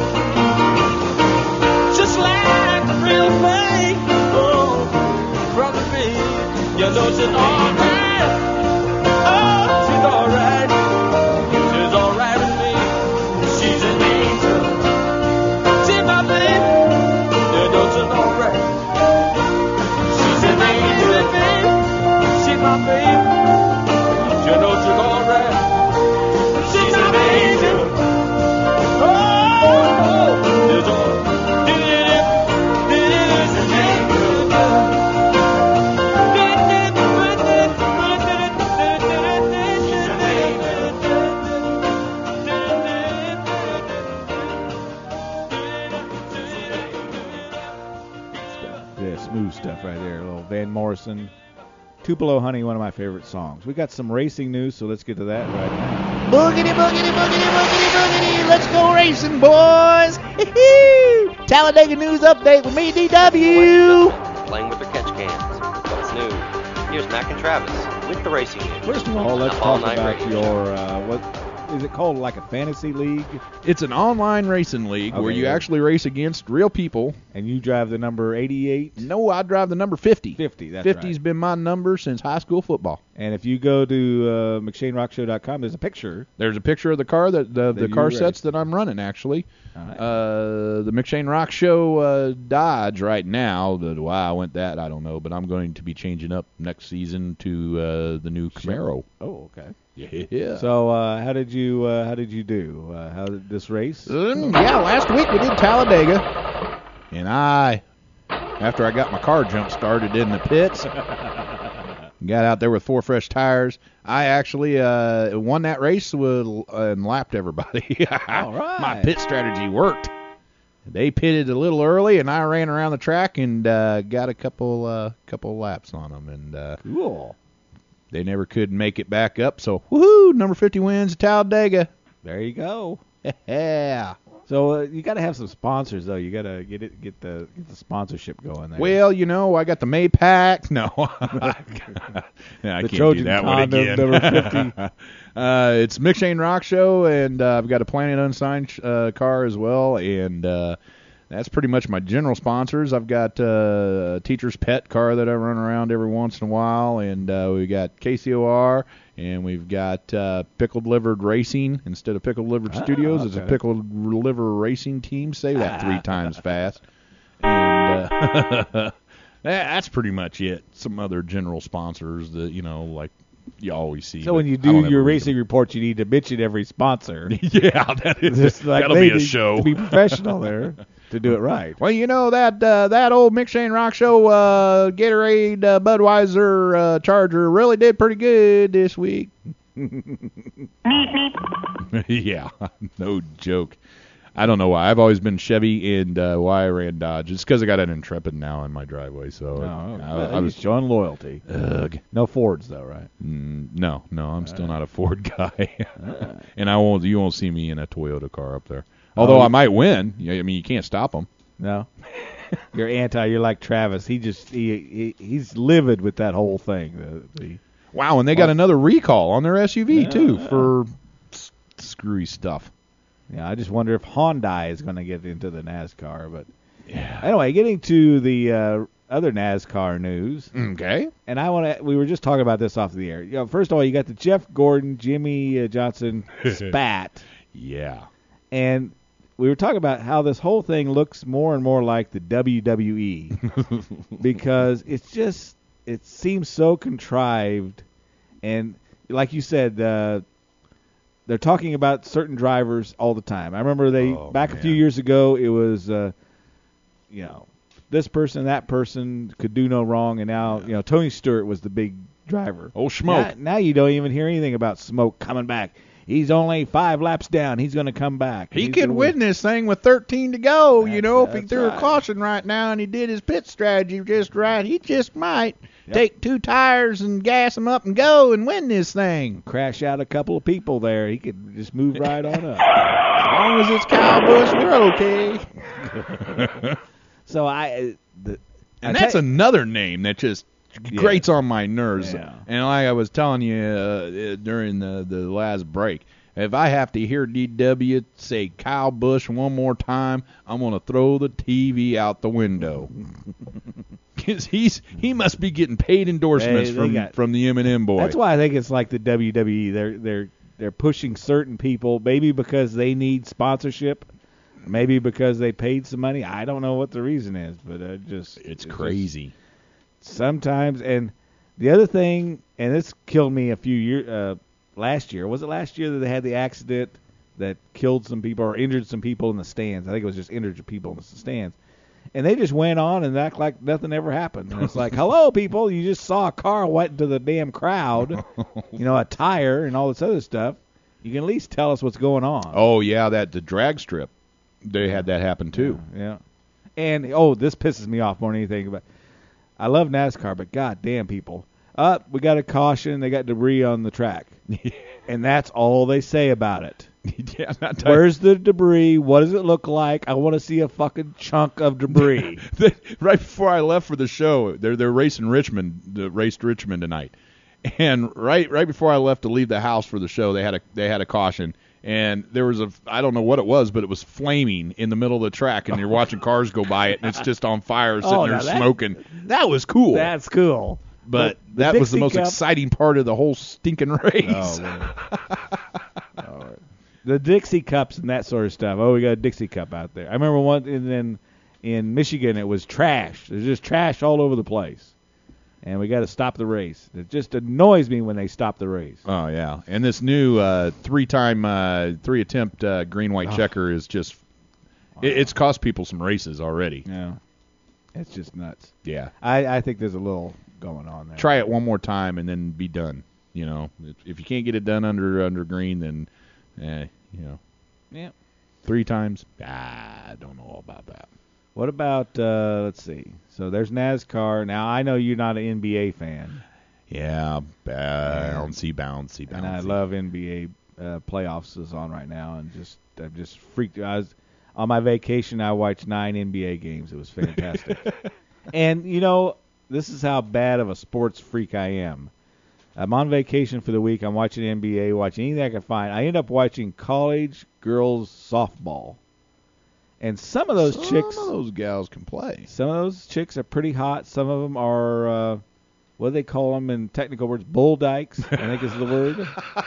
Just like the real thing, oh, from the bee. You know she's alright. Oh, she's alright. She's alright with me. She's an angel. She's my baby. You know she's alright. She's an angel, baby. She's my baby. You know she's alright. She's an angel. Oh, she's all. She's an angel. Yeah, smooth stuff right there. A little Van Morrison. Tupelo Honey, one of my favorite songs. We got some racing news, so let's get to that right now. Boogity, boogity, boogity, boogity, boogity. Let's go racing, boys. Talladega News Update with me, D W. Playing with their catch cans. What's new? Here's Mac and Travis with the racing news. First of all, let's The talk all-night about racing your, uh, what is it called, like a fantasy league? It's an online racing league where Okay, you yeah. actually race against real people. And you drive the number eighty-eight? No, I drive the number fifty. fifty, that's fifty's right. been my number since high school football. And if you go to uh, McShane Rock Show dot com, there's a picture. There's a picture of the car, that the, the you car race. sets that I'm running, actually. All right. Uh, the McShane Rock Show uh, Dodge right now. The, why I went that, I don't know. But I'm going to be changing up next season to uh, the new Camaro. Oh, okay. Yeah. So uh, how did you uh, how did you do? Uh, how did this race? Um, yeah, last week we did Talladega, and I, after I got my car jump started in the pits, got out there with four fresh tires. I actually uh, won that race with, uh, and lapped everybody. All right. My pit strategy worked. They pitted a little early, and I ran around the track and uh, got a couple uh, couple laps on them, and uh, Cool. they never could make it back up. So, woohoo! Number fifty wins at Talladega. There you go. Yeah. So uh, you got to have some sponsors though. You got to get it get the get the sponsorship going there. Well, you know, I got the Maypac. No, yeah, I The can't Trojan do that one condom, again. number fifty. uh, it's McShane Rock Show, and uh, I've got a Planet Unsigned uh, car as well, and uh, that's pretty much my general sponsors. I've got uh, a Teacher's Pet car that I run around every once in a while, and uh, we got K C O R, and we've got uh, Pickled Livered Racing instead of Pickled Livered Ah, Studios. It's a okay. Pickled Liver Racing Team. Say that three times fast. And uh, that, that's pretty much it. Some other general sponsors that, you know, like you always see. So but when you I don't do ever your read racing report, you need to mention every sponsor. Yeah, that is, Just like that'll be a ladies, show. To be professional there, to do it right. Well, you know that uh, that old McShane Rock Show uh, Gatorade uh, Budweiser uh, Charger really did pretty good this week. Yeah, no joke. I don't know why. I've always been Chevy, and uh, why I ran Dodge. It's because I got an Intrepid now in my driveway. So No, I, well, I was he's showing loyalty. Ugh. No Fords though, right? Mm, no, no, I'm still right. not a Ford guy, right. and I won't. You won't see me in a Toyota car up there. Although Oh, I might win. Yeah, I mean, you can't stop them. No. You're anti. You're like Travis. He just he, he he's livid with that whole thing. The, the Wow, and they got another recall on their S U V Yeah, too yeah. for s- screwy stuff. Yeah, I just wonder if Hyundai is going to get into the NASCAR. But anyway, getting to the uh, other NASCAR news. Okay. And I want to. We were just talking about this off the air. You know, first of all, you got the Jeff Gordon, Jimmy uh, Johnson spat. Yeah. And we were talking about how this whole thing looks more and more like the W W E because it's just it seems so contrived, and like you said, uh, they're talking about certain drivers all the time. I remember they Oh, back a man. few years ago it was uh, you know this person that person could do no wrong, and now you know Tony Stewart was the big driver. Oh, Smoke. Now, now you don't even hear anything about Smoke coming back. He's only five laps down. He's going to come back. He He's could gonna win this thing with thirteen to go. you know, if he that's threw right. a caution right now and he did his pit strategy just right, he just might Yep. take two tires and gas them up and go and win this thing. Crash out a couple of people there. He could just move right on up. As long as it's Kyle Busch, we're okay. So I, uh, the, And I that's tell- another name that just Yeah. grates on my nerves. Yeah. And like I was telling you uh, during the, the last break, if I have to hear D W say Kyle Busch one more time, I'm going to throw the T V out the window. Because he's he must be getting paid endorsements Hey, they from, got- from the Eminem boy. That's why I think it's like the W W E. They're they're they're pushing certain people, maybe because they need sponsorship, maybe because they paid some money. I don't know what the reason is, but uh, just It's just- crazy. sometimes. And the other thing, and this killed me a few years uh, last year. Was it last year that they had the accident that killed some people or injured some people in the stands? I think it was just injured people in the stands. And they just went on and act like nothing ever happened. And it's like, hello, people, you just saw a car went into the damn crowd, you know, a tire and all this other stuff. You can at least tell us what's going on. Oh, yeah, that the drag strip. They had that happen, too. Yeah. And, oh, this pisses me off more than anything. But I love NASCAR, but god damn, people. Uh, we got a caution. They got debris on the track. And that's all they say about it. yeah, not Where's the debris? What does it look like? I want to see a fucking chunk of debris. Right before I left for the show, they're they're racing Richmond, the raced Richmond tonight, and right right before I left to leave the house for the show, they had a they had a caution, and there was a I don't know what it was, but it was flaming in the middle of the track, and you're watching cars go by it, and it's just on fire, sitting Oh, there now that- smoking. That was cool. That's cool. but But the that was the Dixie most Cup- exciting part of the whole stinking race. Oh, man. All right. The Dixie Cups and that sort of stuff. Oh, we got a Dixie Cup out there. I remember one in in, in Michigan. It was trash. There's just trash all over the place, and we got to stop the race. It just annoys me when they stop the race. Oh yeah, and this new uh, three-time, uh, three-attempt uh, green-white Oh. checker is just it, it's cost people some races already. Yeah, it's just nuts. Yeah, I, I think there's a little going on there. try it one more time and then be done. You know, if, if you can't get it done under under green, then eh, you know, Yeah. three times. Ah, I don't know all about that. What about uh, let's see. So there's NASCAR. Now I know you're not an N B A fan. Yeah, bouncy, bouncy, bouncy. And I love N B A uh, playoffs is on right now, and just I'm just freaked. I was on my vacation. I watched nine N B A games. It was fantastic. And you know, this is how bad of a sports freak I am. I'm on vacation for the week. I'm watching N B A, watching anything I can find. I end up watching college girls softball, and some of those Some chicks, of those gals can play. some of those chicks are pretty hot. Some of them are. Uh, what do they call them in technical words? Bull dykes, I think is the word.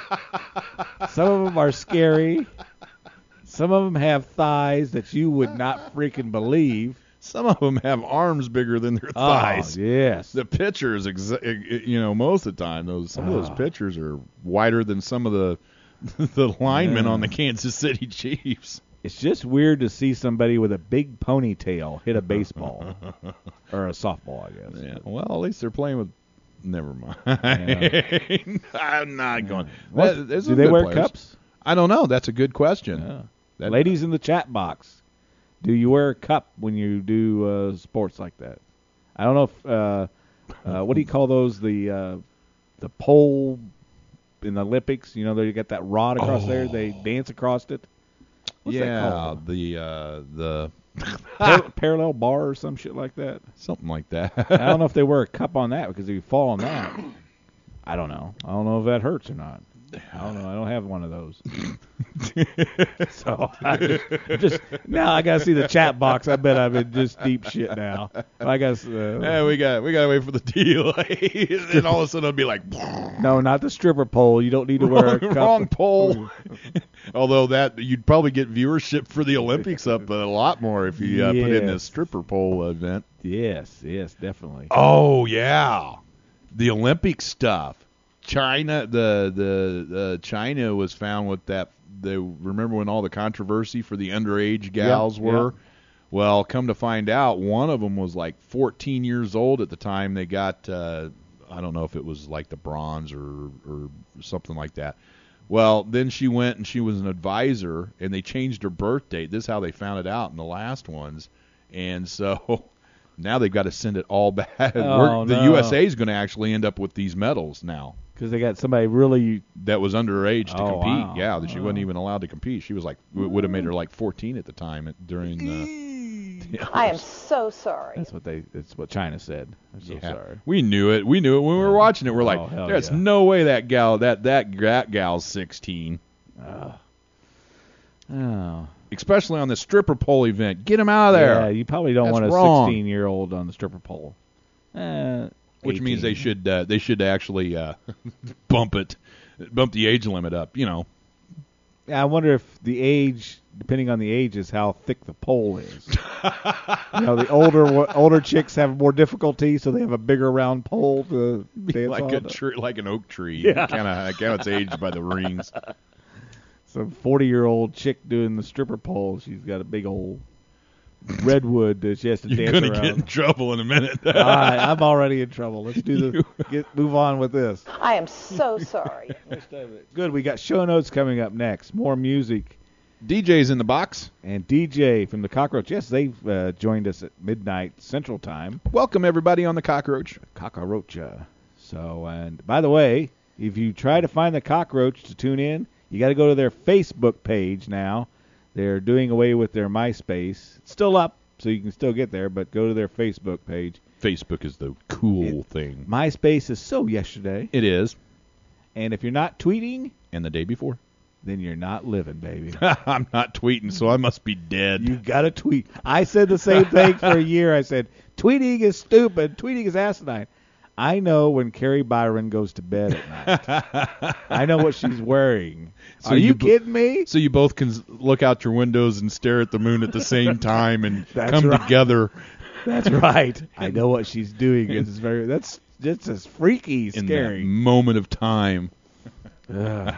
Some of them are scary. Some of them have thighs that you would not freaking believe. Some of them have arms bigger than their thighs. Oh, yes. The pitchers, exa- you know, most of the time, those some of those Oh. pitchers are wider than some of the the linemen Yeah. on the Kansas City Chiefs. It's just weird to see somebody with a big ponytail hit a baseball or a softball, I guess. Yeah. Well, at least they're playing with. Never mind. Yeah. I'm not going. What- There- there's do some they good wear players. cups? I don't know. That's a good question. Yeah. That- Ladies in the chat box, do you wear a cup when you do uh, sports like that? I don't know if uh, uh, what do you call those? The uh, the pole in the Olympics. You know, they got that rod across there. They dance across it. What's yeah, that called? the uh, the Par- parallel bar or some shit like that. Something like that. I don't know if they wear a cup on that, because if you fall on that, I don't know. I don't know if that hurts or not. I don't know. I don't have one of those. So I just, just now I gotta see the chat box. I bet I'm in just deep shit now. I guess. Uh, yeah, we got we gotta wait for the delay, and then all of a sudden it'll be like. No, not the stripper pole. You don't need to wear wrong, a cup. wrong pole. Although that you'd probably get viewership for the Olympics up a lot more if you uh, yes. put in this stripper pole event. Yes, yes, definitely. Oh yeah, the Olympic stuff. China, the the uh, China was found with that. They remember when all the controversy for the underage gals Yep, were. yep. Well, come to find out, one of them was like fourteen years old at the time they got. Uh, I don't know if it was like the bronze or or something like that. Well, then she went and she was an advisor, and they changed her birth date. This is how they found it out in the last ones, and so. Now they've got to send it all back. Oh, We're, the no. U S A is going to actually end up with these medals now. Because they got somebody really that was underage to Oh, compete. wow. Yeah, that she Oh. wasn't even allowed to compete. She was like w- would have made her like fourteen at the time at- during. Uh, I am so sorry. That's what they. That's what China said. I'm so yeah. sorry. We knew it. We knew it when we were watching it. We're like, Oh, hell there's yeah. no way that gal that that that gal's sixteen. Uh, oh. Especially on the stripper pole event. Get him out of there. Yeah, you probably don't That's want a wrong. sixteen-year-old on the stripper pole. Uh, Which means they eighteen. should uh, they should actually uh, bump it, bump the age limit up. You know. I wonder if the age, depending on the age, is how thick the pole is. You know, the older older chicks have more difficulty, so they have a bigger round pole to dance like on. a tree, like an oak tree. Yeah. Kind of how it's aged by the rings. Some forty-year-old chick doing the stripper pole. She's got a big old redwood that she has to You're dance gonna around. get in trouble in a minute. All right, I'm already in trouble. Let's do the get move on with this. I am so sorry. Good. We got show notes coming up next. More music. D J's in the box. And D J from the Cockroach. Yes, they've uh, joined us at midnight Central Time. Welcome everybody on the Cockroach. Cockroacha. So, and by the way, if you try to find the Cockroach to tune in, you got to go to their Facebook page now. They're doing away with their MySpace. It's still up, so you can still get there, but go to their Facebook page. Facebook is the cool It- thing. MySpace is so yesterday. It is. And if you're not tweeting, And the day before. then you're not living, baby. I'm not tweeting, so I must be dead. You got to tweet. I said the same thing for a year. I said, tweeting is stupid. Tweeting is asinine. I know when Carrie Byron goes to bed at night. I know what she's wearing. So Are you, you bo- kidding me? So you both can s- look out your windows and stare at the moon at the same time and That's come right. together. That's right. I know what she's doing. It's very. That's just as freaky, in scary. that moment of time. Ugh.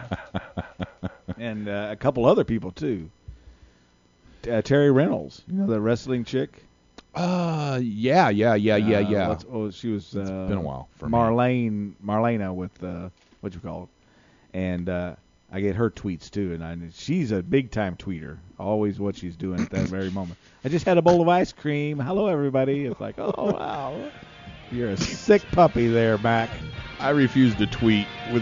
And uh, a couple other people too. Uh, Terry Reynolds, you know the wrestling chick. Uh, yeah, yeah, yeah, yeah, Uh, yeah. what's- oh, she was. Uh, It's been a while for me. Marlene, Marlena with uh, what you call, it. And uh, I get her tweets too, and I, she's a big time tweeter. Always what she's doing at that very moment. I just had a bowl of ice cream. Hello everybody. It's like, oh wow, you're a sick puppy there, Mac. I refuse to tweet with.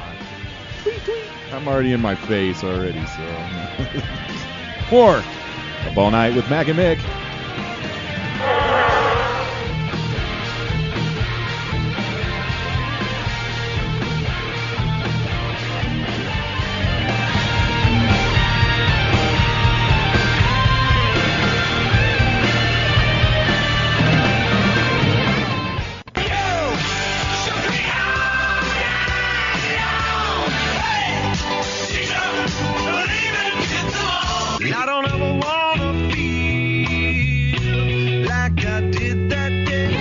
I'm already in my face already, so. More Up All Night with Mac and Mick. I don't ever wanna feel like I did that day.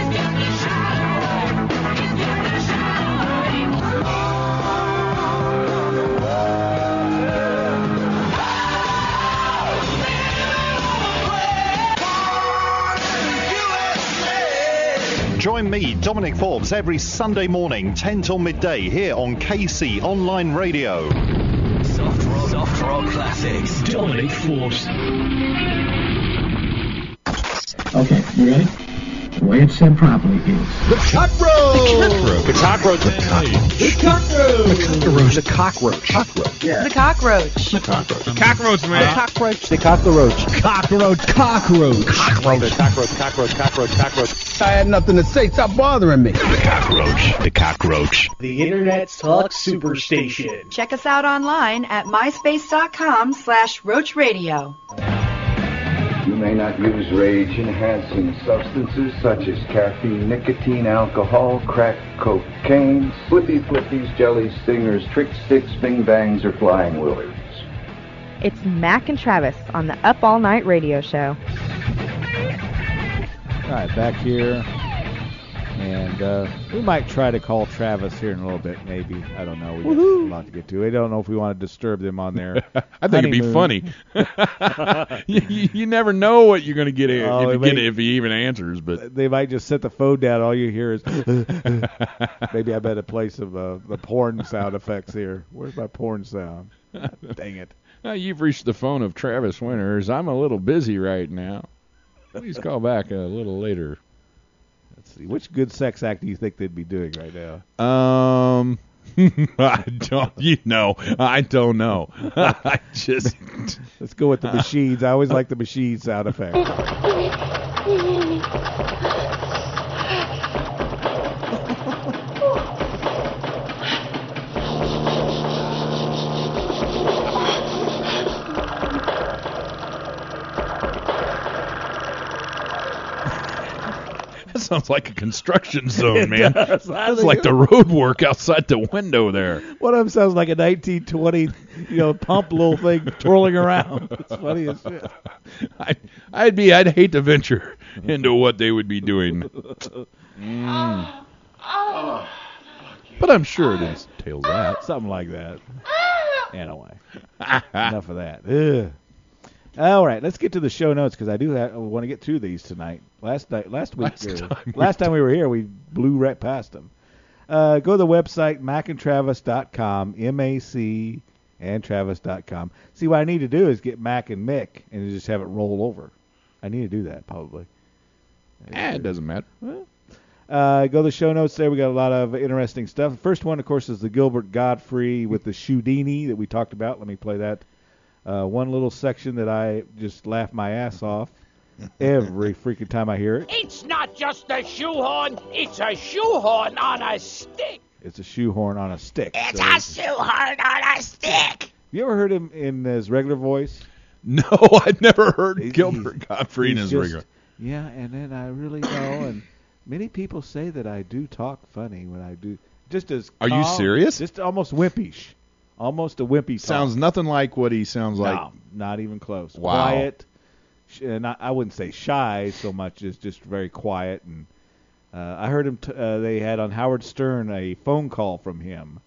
Join me, Dominic Forbes, every Sunday morning, ten till midday, here on K C Online Radio. Soft rock, soft rock classics. Dominic Forbes. Okay, you ready? The way it's said properly is The cockroach. The cockroach. The cockroach. The cockroach. The cockroach. Yeah. The cockroach. The cockroach. Cockroach, man. The cockroach. The cockroach. Cockroach. Cockroach. Cockroach. Cockroach. Cockroach. Cockroach. Cockroach. I had nothing to say. Stop bothering me. The cockroach. The cockroach. The Internet's Talk Superstation. Check us out online at myspace.com slash Roach Radio. You may not use rage-enhancing substances such as caffeine, nicotine, alcohol, crack, cocaine, flippy flippies, jellies, stingers, trick sticks, bing bangs, or flying willies. It's Mac and Travis on the Up All Night Radio Show. All right, back here. And uh, we might try to call Travis here in a little bit, maybe. I don't know. We got a lot to get to. I don't know if we want to disturb them on their I think it'd be funny. you, you, you never know what you're going to get, Oh, if, you they get may- if he even answers. But They might just set the phone down. All you hear is maybe I better play some uh, the porn sound effects here. Where's my porn sound? Dang it. Uh, you've reached the phone of Travis Winters. I'm a little busy right now. Please call back a little later. Let's see. Which good sex act do you think they'd be doing right now? Um, I don't. You know, I don't know. I just let's go with the machines. I always like the machine sound effect. That sounds like a construction zone, It man. does. That's like the road work outside the window there. One of them sounds like a nineteen twenty, you know, pump little thing twirling around. It's funny as shit. I, I'd be. I'd hate to venture into what they would be doing. Mm. But I'm sure it entails that. Something like that. Anyway, enough of that. Ugh. All right, let's get to the show notes because I do have, I want to get through these tonight. Last night, last week, Last or, time we last time we were here, we blew right past them. Uh, go to the website mac and travis dot com, M A C and travis dot com. See, what I need to do is get Mac and Mick and just have it roll over. I need to do that probably. Eh, it doesn't matter. Well, uh, go to the show notes there. We got a lot of interesting stuff. The first one, of course, is the Gilbert Godfrey with the Shoudini that we talked about. Let me play that. Uh, one little section that I just laugh my ass off every freaking time I hear it. It's not just a shoehorn, it's a shoehorn on a stick. It's a shoehorn on a stick. It's So- a shoehorn on a stick. You ever heard him in his regular voice? No, I've never heard Gilbert Godfrey in He's his just, regular. Yeah, and then I really know, and many people say that I do talk funny when I do. Just as Are you calm, serious? Just almost wimpish. Almost a wimpy talk. Sounds nothing like what he sounds like. No, not even close. Wow. Quiet, sh- and I, I wouldn't say shy so much as just very quiet. And uh, I heard him. T- uh, they had on Howard Stern a phone call from him,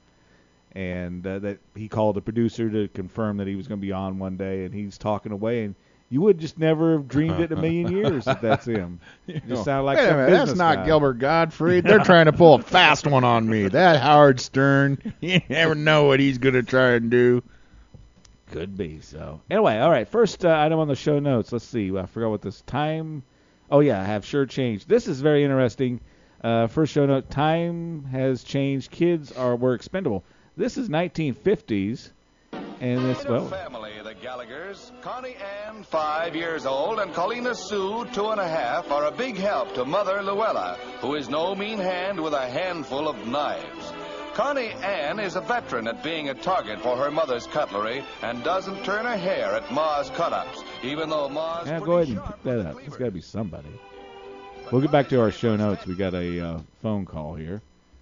and uh, that he called the producer to confirm that he was going to be on one day, and he's talking away, and you would just never have dreamed it in a million years that that's him. You Just know, sound like wait a some minute, that's business not guy. Gilbert Godfrey. They're trying to pull a fast one on me. That Howard Stern, you never know what he's going to try and do. Could be so. Anyway, all right. First uh, item on the show notes. Let's see. I forgot what this time. Oh yeah, I have sure changed. This is very interesting. Uh, first show note: time has changed. Kids are were expendable. This is nineteen fifties, and this well. Family, the Gallaghers, Connie Ann, five years old, and Colina Sue, two and a half, are a big help to Mother Luella, who is no mean hand with a handful of knives. Connie Ann is a veteran at being a target for her mother's cutlery and doesn't turn a hair at Ma's cut-ups, even though Ma's... Yeah, go ahead and pick that up. It's got to be somebody. We'll get back to our show notes. We got a uh, phone call here.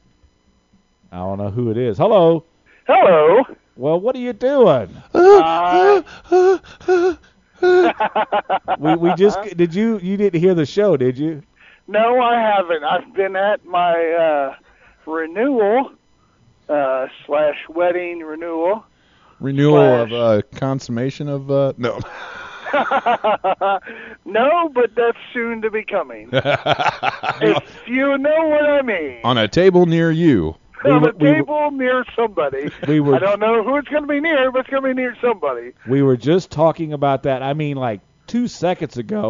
I don't know who it is. Hello. Hello. Well, what are you doing? Uh, we we just did you you didn't hear the show, did you? no, I haven't. I've been at my uh, renewal uh, slash wedding renewal. Renewal of uh, consummation of uh, no. No, but that's soon to be coming. If you know what I mean. On a table near you. On were- a we were- table near somebody. We were- I don't know who it's going to be near, but it's going to be near somebody. We were just talking about that. I mean, like two seconds ago,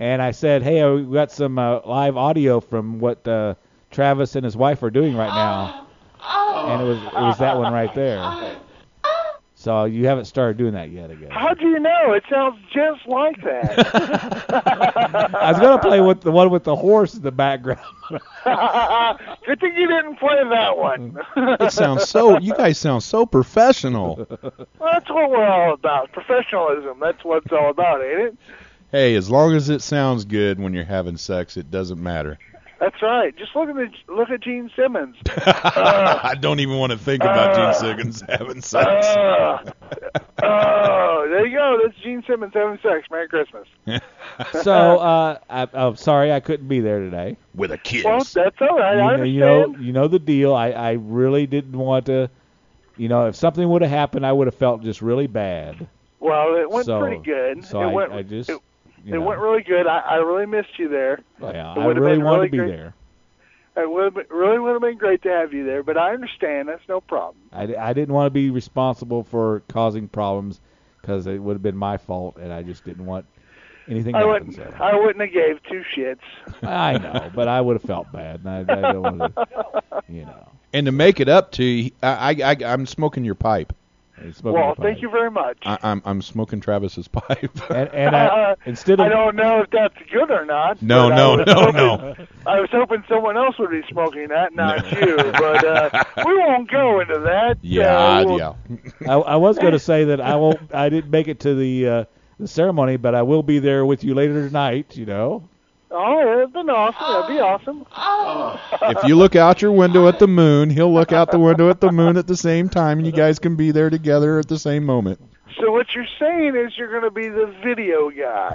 and I said, hey, we got some uh, live audio from what uh, Travis and his wife are doing right now, and it was it was that one right there. So you haven't started doing that yet, I guess. How do you know? It sounds just like that. I was gonna play with the one with the horse in the background. Good thing you didn't play that one. It sounds so. You guys sound so professional. Well, that's what we're all about. Professionalism. That's what it's all about, ain't it? Hey, as long as it sounds good when you're having sex, it doesn't matter. That's right. Just look at the, look at Gene Simmons. I don't even want to think about uh, Gene Simmons having sex. Uh, oh, there you go. That's Gene Simmons having sex. Merry Christmas. So, uh, I, I'm sorry I couldn't be there today. With a kiss. Well, that's all right. You I know, understand. you know, you know the deal. I, I really didn't want to. You know, if something would have happened, I would have felt just really bad. Well, it went So- pretty good. so it I- went, I just, It, you it know. went really good. I, I really missed you there. Well, yeah, It I would have really been wanted really to be great. there. It would have been, really would have been great to have you there, but I understand. That's no problem. I, I didn't want to be responsible for causing problems because it would have been my fault, and I just didn't want anything to I happen. wouldn't. So. I wouldn't have gave two shits. I know, but I would have felt bad, and I, I don't want to, you know. And to make it up to you, I, I, I, I'm smoking your pipe. Well, thank you very much. I, I'm I'm smoking Travis's pipe. And, and I, instead of I don't know if that's good or not. No, but no, I was no, hoping, no. I was hoping someone else would be smoking that, not you. But uh, we won't go into that. Yeah, uh, we'll, yeah. I, I was going to say that I won't. I didn't make it to the uh, the ceremony, but I will be there with you later tonight. You know. Oh, that'd been awesome. That'd be awesome. If you look out your window at the moon, he'll look out the window at the moon at the same time, and you guys can be there together at the same moment. So what you're saying is you're going to be the video guy.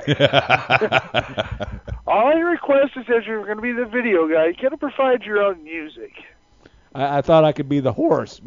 All I request is that you're going to be the video guy. You got to provide your own music. I, I thought I could be the horse.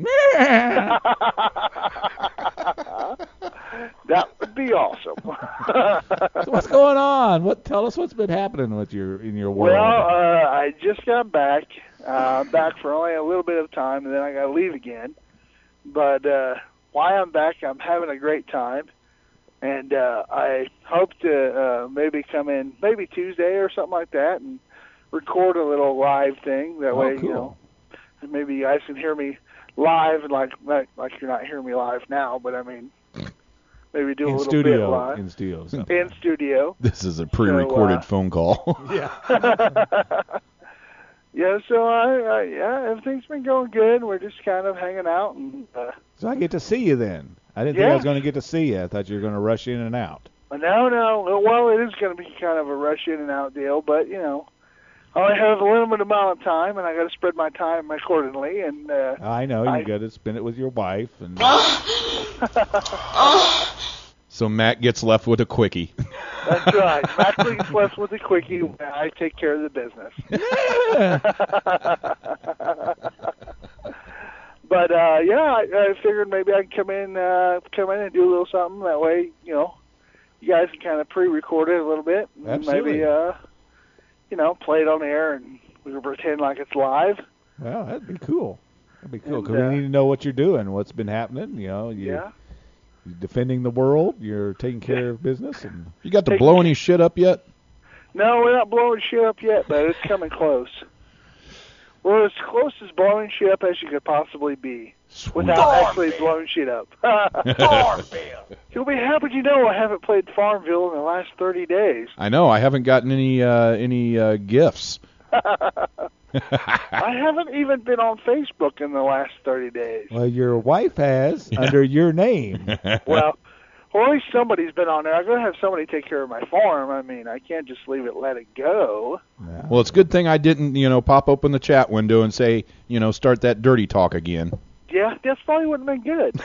That would be awesome. So what's going on? What? Tell us what's been happening with your in your world. Well, uh, I just got back. Uh, back for only a little bit of time, and then I got to leave again. But uh, while I'm back, I'm having a great time, and uh, I hope to uh, maybe come in maybe Tuesday or something like that and record a little live thing. That Oh, way, cool. you know, maybe you guys can hear me live, and like like, like you're not hearing me live now, but I mean, maybe do a in little studio, bit live in studio. so. in studio. This is a pre-recorded So, uh, phone call. Yeah. Yeah, so I, I yeah, everything's been going good. We're just kind of hanging out, and uh, So I get to see you then. I didn't think I Yeah. was going to get to see you. I thought you were going to rush in and out. no, no. Well, it is going to be kind of a rush in and out deal, but you know, I only have a limited amount of time, and I got to spread my time accordingly. And uh, I know you I- got to spend it with your wife. And So Matt gets left with a quickie. That's right. Matt gets left with a quickie. When I take care of the business. But uh, yeah, I, I figured maybe I can come in, uh, come in and do a little something. That way, you know, you guys can kind of pre-record it a little bit. And Absolutely. Maybe, uh, you know, play it on air and we can pretend like it's live. well, that'd be cool. That'd be cool And, because uh, we need to know what you're doing, what's been happening. You know, you're, Yeah. you're defending the world. You're taking care of business. And You got to Take- blow any shit up yet? No, we're not blowing shit up yet, but it's coming close. We're as close as blowing shit up as you could possibly be without actually blowing shit up. Farmville. You'll be happy to know I haven't played Farmville in the last thirty days. I know. I haven't gotten any uh, any uh, gifts. I haven't even been on Facebook in the last thirty days. well, your wife has under your name. Well, well, at least somebody's been on there. I'm going to have somebody take care of my farm. I mean, I can't just leave it, let it go. Well, it's a good thing I didn't, you know, pop open the chat window and say, you know, start that dirty talk again. Yeah, that probably wouldn't have been good.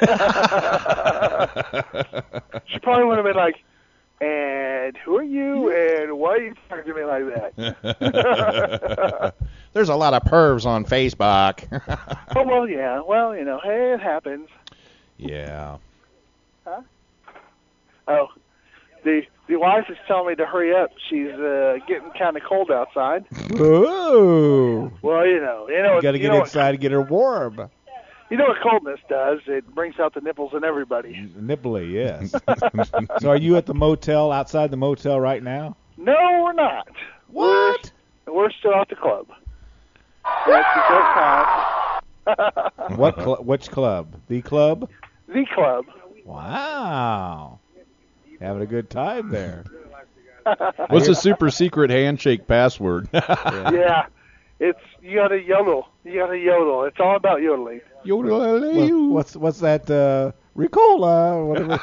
She probably would have been like, and who are you, and why are you talking to me like that? There's a lot of pervs on Facebook. Oh, well, yeah. Well, you know, hey, it happens. Yeah. Huh? Oh, the the wife is telling me to hurry up. She's uh, getting kind of cold outside. Ooh. Well, you know, you know, You got to you get know inside and get her warm. What, you know what coldness does? It brings out the nipples in everybody. Nipply, yes. So are you at the motel, outside the motel right now? No, we're not. What? We're, we're still at the club. That's a great time. What? Cl- which club? The club? The club. Wow. Having a good time there. What's the super secret handshake password? Yeah. Yeah, it's you gotta yodel. You gotta yodel. It's all about yodeling. What- what's what's that? Uh, Ricola. Whatever.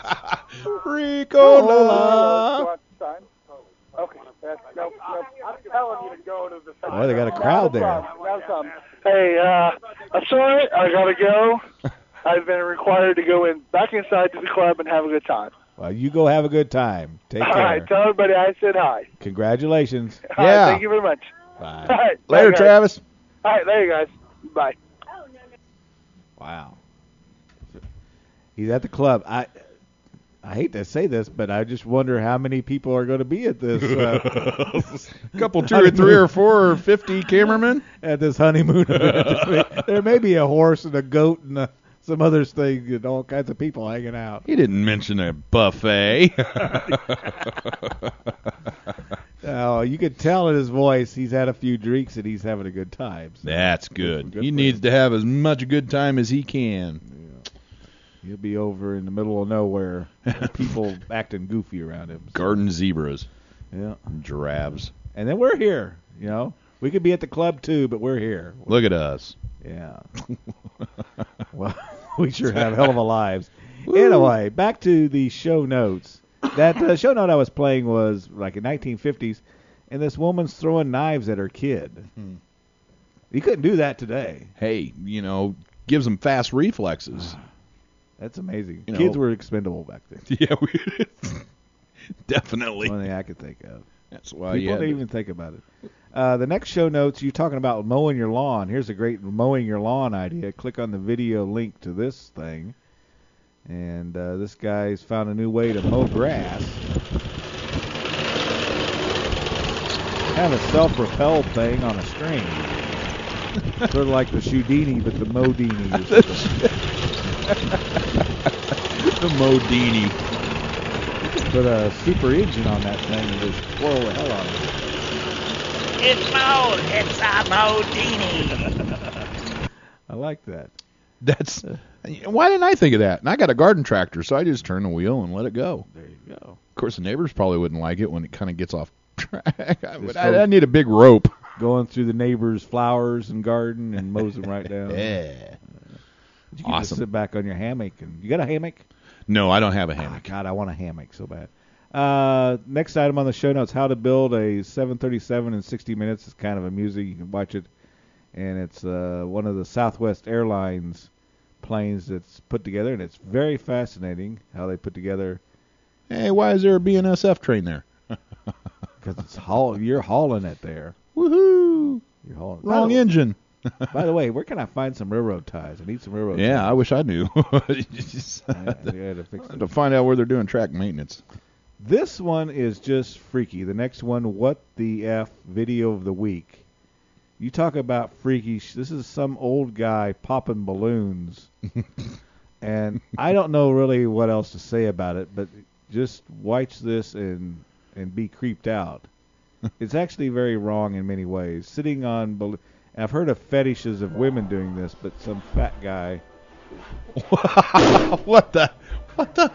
Ricola. Okay. That's, nope, nope. I'm telling you to go to the side. Oh, they got a crowd there. Hey, uh, I'm sorry. I gotta go. I've been required to go in back inside to the club and have a good time. Well, you go have a good time. Take All care. right, tell everybody I said hi. Congratulations. All right, thank you very much. Bye. All right, Later, bye, guys. Travis. All right, later, guys. Bye. Wow. He's at the club. I I hate to say this, but I just wonder how many people are going to be at this. Uh, Couple, two or three or four or fifty cameramen at this honeymoon event. There may be a horse and a goat and a, some other things and all kinds of people hanging out. He didn't mention a buffet. Oh, you could tell in his voice he's had a few drinks and he's having a good time. So That's good. good He for needs him. to have as much a good time as he can. He'll be over in the middle of nowhere, people acting goofy around him. So, Garden zebras. yeah. Giraffes. And then we're here, you know. We could be at the club too, but we're here. Look at us. Yeah. Well, we sure have hell of a lives. Anyway, back to the show notes. That uh, show note I was playing was like in nineteen fifties, and this woman's throwing knives at her kid. Hmm. You couldn't do that today. Hey, you know, gives them fast reflexes. That's amazing. You know- Kids were expendable back then. Yeah, we definitely. One thing I could think of. That's why you People had didn't to- even think about it. Uh, the next show notes, you're talking about mowing your lawn. Here's a great mowing your lawn idea. Click on the video link to this thing. And uh, this guy's found a new way to mow grass. Kind of a self-propelled thing on a string. Sort of like the Houdini, but the Modini. or something. The Modini. Put a super engine on that thing and just twirl the hell out of it. It's Mo. It's a Modini. I like that. That's why didn't I think of that? And I got a garden tractor, so I just turn the wheel and let it go. There you go. Of course, the neighbors probably wouldn't like it when it kind of gets off track. I, would- Just I, go- I need a big rope. Going through the neighbor's flowers and garden and mows them right down. Yeah. You can Awesome. just sit back on your hammock. and You got a hammock? No, I don't have a Oh, hammock. God, I want a hammock so bad. Uh, next item on the show notes, how to build a seven thirty-seven in sixty minutes. It's kind of amusing. You can watch it. And it's uh, one of the Southwest Airlines planes that's put together. And it's very fascinating how they put together. Hey, why is there a B N S F train there? Because it's haul, you're hauling it there. Woohoo! You're hauling. Wrong by the, engine. By the way, where can I find some railroad ties? I need some railroad ties. Yeah, I wish I knew. I Just had to fix to find out where they're doing track maintenance. This one is just freaky. The next one, what the F video of the week. You talk about freaky. sh- This is some old guy popping balloons. And I don't know really what else to say about it, but just watch this and and be creeped out. It's actually very wrong in many ways. Sitting on balloons. I've heard of fetishes of women doing this, but some fat guy. What the? What the?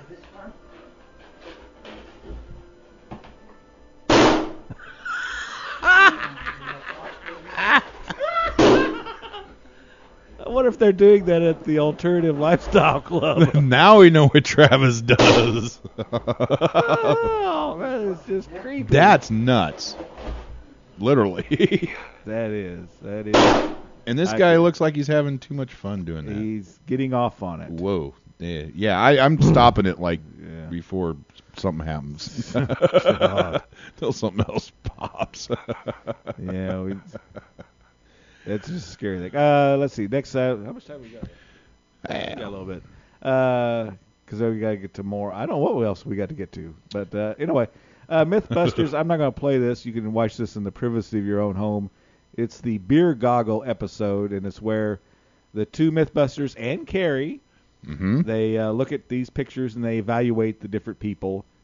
I wonder if they're doing that at the Alternative Lifestyle Club. Now we know what Travis does. Oh, that is just creepy. That's nuts. Literally. That is. That is. And this I guy think looks like he's having too much fun doing that. He's getting off on it. Whoa. Yeah, yeah I, I'm stopping it like Yeah. before something happens. God. Till something else pops. Yeah, we, that's just a scary thing. Uh, let's see. Next, uh, how much time we got? We got a little bit. Uh, because we got to get to more. I don't know what else we got to get to. But uh, anyway, uh, Mythbusters. I'm not going to play this. You can watch this in the privacy of your own home. It's the beer goggle episode, and it's where the two Mythbusters and Carrie Mm-hmm. they uh, look at these pictures and they evaluate the different people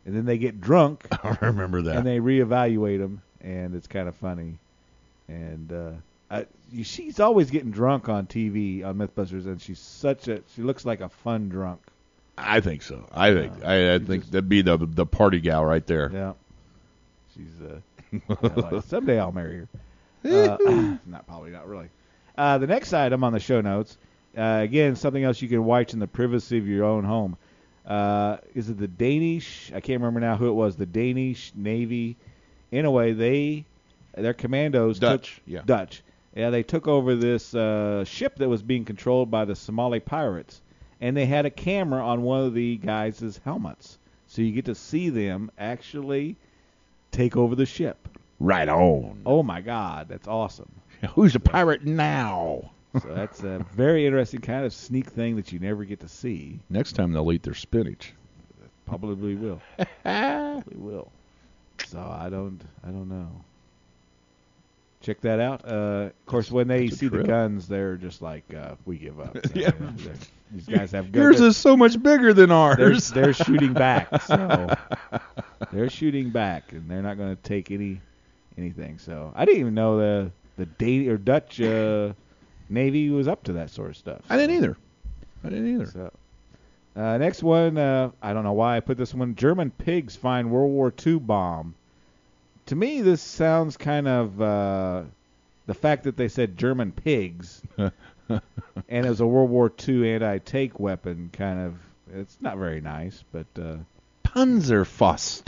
and then they get drunk. I remember that. And they reevaluate them, and it's kind of funny. And uh, I, you, she's always getting drunk on T V on MythBusters, and she's such a she looks like a fun drunk. I think so. I think uh, I, I think just, that'd be the the party gal right there. Yeah. She's uh, yeah, like, someday I'll marry her. Uh, not probably not really. Uh, the next item on the show notes, uh, again, something else you can watch in the privacy of your own home. Uh, is it the Danish? I can't remember now who it was. The Danish Navy. In a way, they their commandos Dutch, took, yeah, Dutch. Yeah, they took over this uh, ship that was being controlled by the Somali pirates, and they had a camera on one of the guys' helmets, so you get to see them actually take over the ship. Right on. Oh my God, that's awesome. Who's a pirate now? So that's a very interesting kind of sneak thing that you never get to see. Next time they'll eat their spinach. Probably will. Probably will. So I don't, I don't know. Check that out. Uh, of course, when they see the guns, they're just like, uh, we give up. So, yeah. You know, these guys have guns. Yours is so much bigger than ours. They're, they're shooting back. So they're shooting back, and they're not going to take any anything. So I didn't even know the the Danish or Dutch uh, Navy was up to that sort of stuff. I didn't either. I didn't either. So, uh, next one, uh, I don't know why I put this one. German pigs find World War Two bomb. To me, this sounds kind of uh, the fact that they said German pigs, and it was a World War Two anti-tank weapon. Kind of, it's not very nice, but uh, Panzerfaust.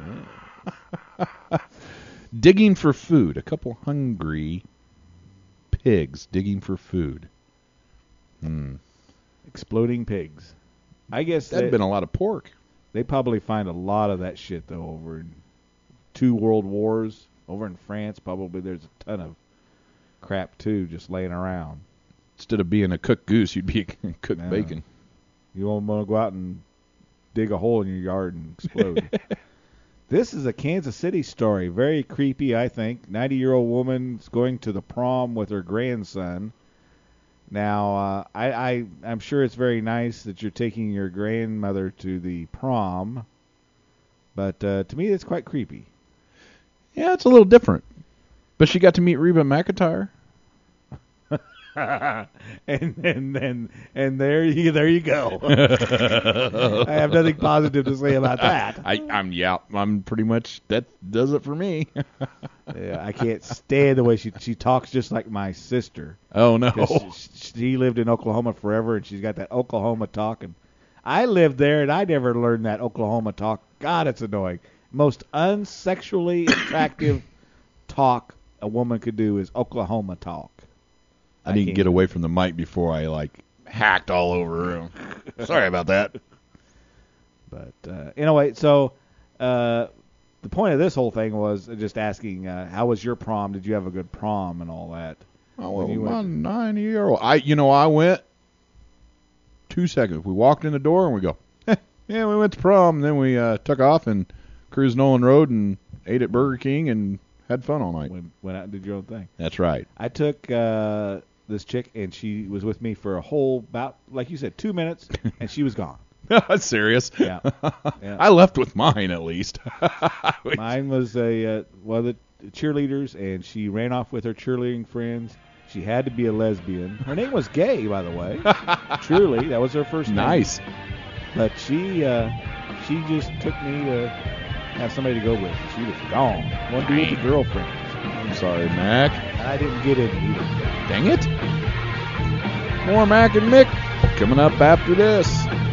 Digging for food. A couple hungry pigs digging for food. Hmm. Exploding pigs. I guess that'd they, been a lot of pork. They probably find a lot of that shit though over in two world wars. Over in France, probably there's a ton of crap too just laying around. Instead of being a cooked goose, you'd be a cooked yeah. bacon. You won't want to go out and dig a hole in your yard and explode. This is a Kansas City story. Very creepy, I think. ninety-year-old woman's going to the prom with her grandson. Now, uh, I, I, I'm sure it's very nice that you're taking your grandmother to the prom, but uh, to me, it's quite creepy. Yeah, it's a little different. But she got to meet Reba McEntire. and and and and there you there you go. I have nothing positive to say about that. I, I'm yeah, I'm pretty much that does it for me. Yeah, I can't stand the way she she talks just like my sister. Oh no, she, she lived in Oklahoma forever, and she's got that Oklahoma talk. And I lived there, and I never learned that Oklahoma talk. God, it's annoying. Most unsexually attractive talk a woman could do is Oklahoma talk. I didn't get away from the mic before I like hacked all over him. Sorry about that. But uh, anyway, so uh, the point of this whole thing was just asking, uh, how was your prom? Did you have a good prom and all that? Oh, well, my nine-year-old. I, you know, I went two seconds. We walked in the door and we go, eh, yeah, we went to prom. And then we uh, took off and cruised Nolan Road and ate at Burger King and had fun all night. Went, went out and did your own thing. That's right. I took uh, this chick, and she was with me for a whole, about, like you said, two minutes, and she was gone. That's serious. Yeah. yeah. I left with mine, at least. Mine was a uh, one of the cheerleaders, and she ran off with her cheerleading friends. She had to be a lesbian. Her name was Gay, by the way. Truly, that was her first name. Nice. But she uh, she just took me to have somebody to go with. She was gone. Wanted to be with the girlfriends. I'm sorry, Mac. I didn't get it either. Dang it. More Mac and Mick coming up after this.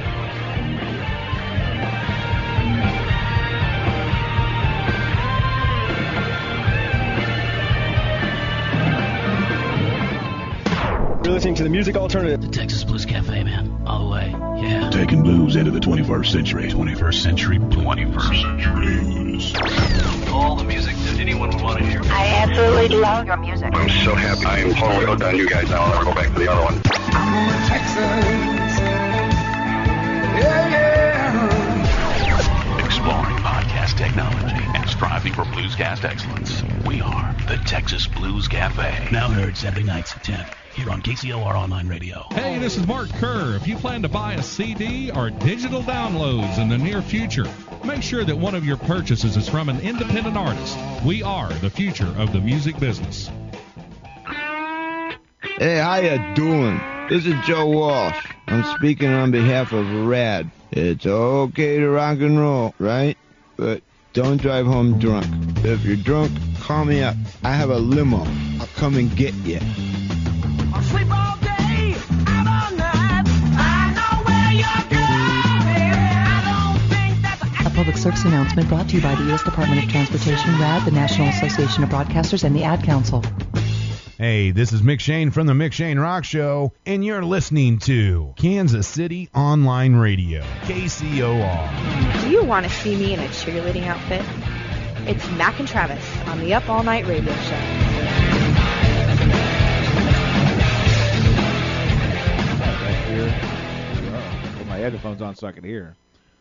You're listening to the Music Alternative. The Texas Blues Cafe, man. All the way. Yeah. Taking blues into the twenty-first century. twenty-first century. twenty-first century blues. All the music that anyone would want to hear. I absolutely love your music. I'm so happy. I am totally hooked on you guys now. I'll never go back to the other one. I'm going to Texas. Yeah, yeah. Exploring podcast technology and striving for bluescast excellence. We are the Texas Blues Cafe. Now heard Saturday nights at ten. Here on K C O R Online Radio. Hey, this is Mark Kerr. If you plan to buy a C D or digital downloads in the near future, Make sure that one of your purchases is from an independent artist. We are the future of the music business. Hey, how you doing? This is Joe Walsh. I'm speaking on behalf of RAD. It's okay to rock and roll, right? But don't drive home drunk. If you're drunk, call me up. I have a limo. I'll come and get you. I'll sleep all day, out all night. I know where you're going. I don't think that's A public service announcement brought to you by the U S Department of Transportation, RAD, the National Association of Broadcasters, and the Ad Council. Hey, this is Mick Shane from the Mick Shane Rock Show, and you're listening to Kansas City Online Radio, K C O R. Do you want to see me in a cheerleading outfit? It's Mac and Travis on the Up All Night Radio Show. Put my headphones on so I can hear.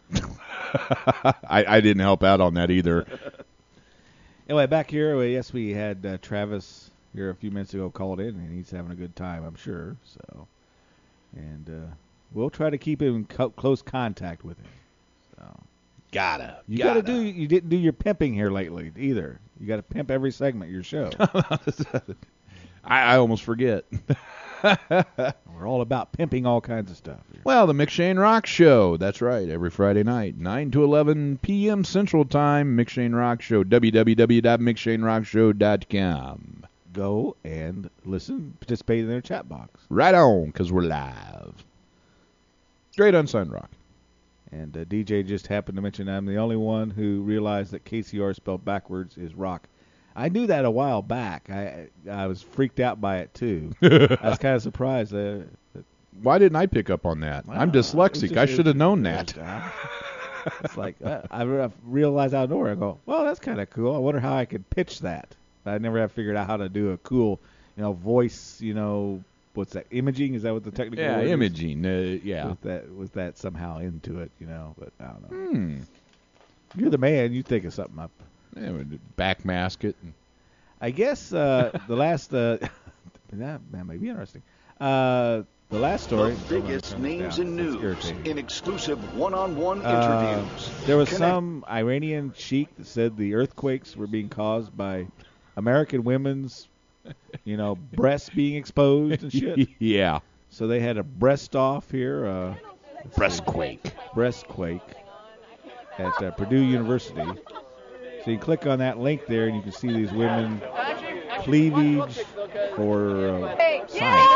I, I didn't help out on that either. Anyway, back here, well, yes, we had uh, Travis here a few minutes ago called in, and he's having a good time, I'm sure. So, and uh, we'll try to keep him in co- close contact with him. So, gotta, you gotta. gotta do. You didn't do your pimping here lately either. You got to pimp every segment of your show. I, I almost forget. We're all about pimping all kinds of stuff here. Well, the Mick Shane Rock Show. That's right. Every Friday night, nine to eleven p.m. Central Time. Mick Shane Rock Show. w w w dot mick shane rock show dot com. Go and listen, participate in their chat box. Right on, because we're live. Straight Unsigned Rock. And uh, D J just happened to mention I'm the only one who realized that K C R spelled backwards is rock. I knew that a while back. I I was freaked out by it, too. I was kind of surprised. Uh, that, Why didn't I pick up on that? I'm dyslexic. just, I should have known that. Just, uh, it's like, uh, I re- realized out of nowhere. I go, well, that's kind of cool. I wonder how I could pitch that. I never have figured out how to do a cool, you know, voice, you know, what's that, imaging? Is that what the technical Yeah, word imaging. Uh, yeah. With that, with that somehow into it, you know, but I don't know. Hmm. You're the man. You think of something up. Yeah, we'd backmask it. And I guess uh, the last, uh, that, that may be interesting. Uh, the last story. The biggest names in news in exclusive one-on-one Uh, interviews. there was Connect- some Iranian sheik that said the earthquakes were being caused by American women's, you know, breasts being exposed and shit. Yeah. So they had a breast off here. Uh, Breastquake. Breastquake at uh, Purdue University. So you click on that link there, and you can see these women cleavage for uh, science.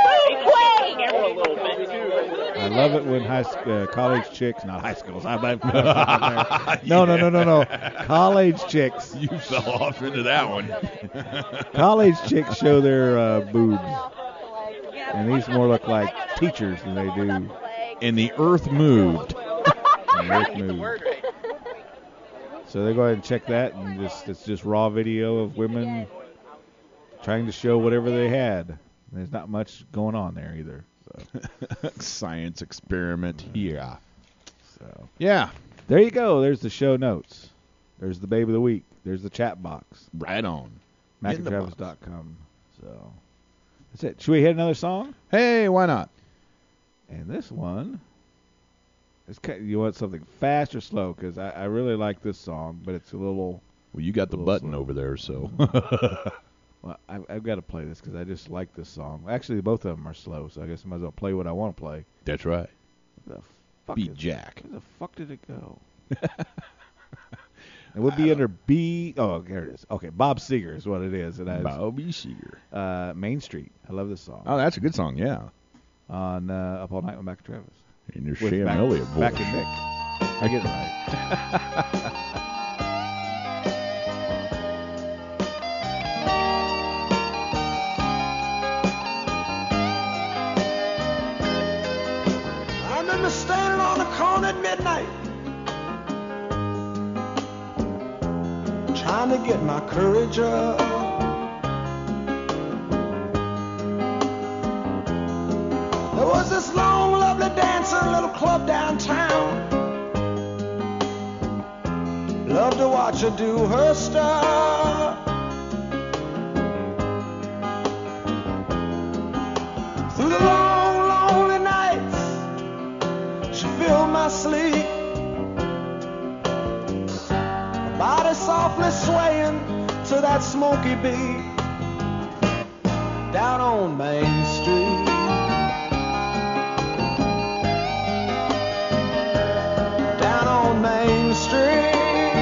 I love it when high sc- uh, college chicks, not high schools. I, I, no, no, no, no, no. College chicks. You fell off into that one. College chicks show their uh, boobs. And these more look like teachers than they do. And the earth moved. And the earth moved. So they go ahead and check that, and just it's just raw video of women trying to show whatever they had. There's not much going on there either. So. Science experiment here. So yeah, there you go. There's the show notes. There's the babe of the week. There's the chat box. Right on. mac and travis dot com. So that's it. Should we hit another song? Hey, why not? And this one. It's, you want something fast or slow? Because I, I really like this song, but it's a little. Well, you got the button slow over there, so. Well, I've, I've got to play this because I just like this song. Actually, both of them are slow, so I guess I might as well play what I want to play. That's right. Where the fuck Beat is, Jack. Where the fuck did it go? It would be under B. Oh, there it is. Okay, Bob Seger is what it is. And I, Bobby Seger. Uh, Main Street. I love this song. Oh, that's a good song, yeah. On uh, Up All Night with Mac and Travis. And your With Sham Mac, Elliott voice. Mac and Mick. I get it right. I remember standing on the corner at midnight, trying to get my courage up. There was this long, lovely dancer, little club downtown. Love to watch her do her stuff. Through the long, lonely nights, she filled my sleep softly swaying to that smoky beat down on Main Street. Down on Main Street.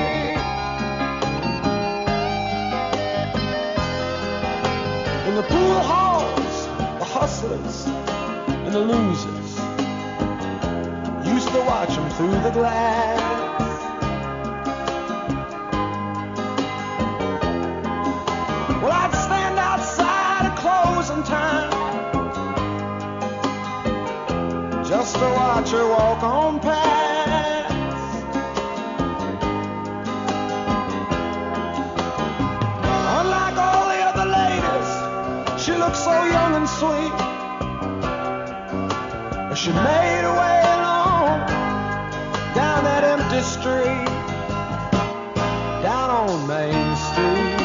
In the pool halls, the hustlers and the losers used to watch them through the glass. Well, I'd stand outside at closing time just to watch her walk on past. Unlike all the other ladies, she looked so young and sweet. She made her way along down that empty street, down on Main Street.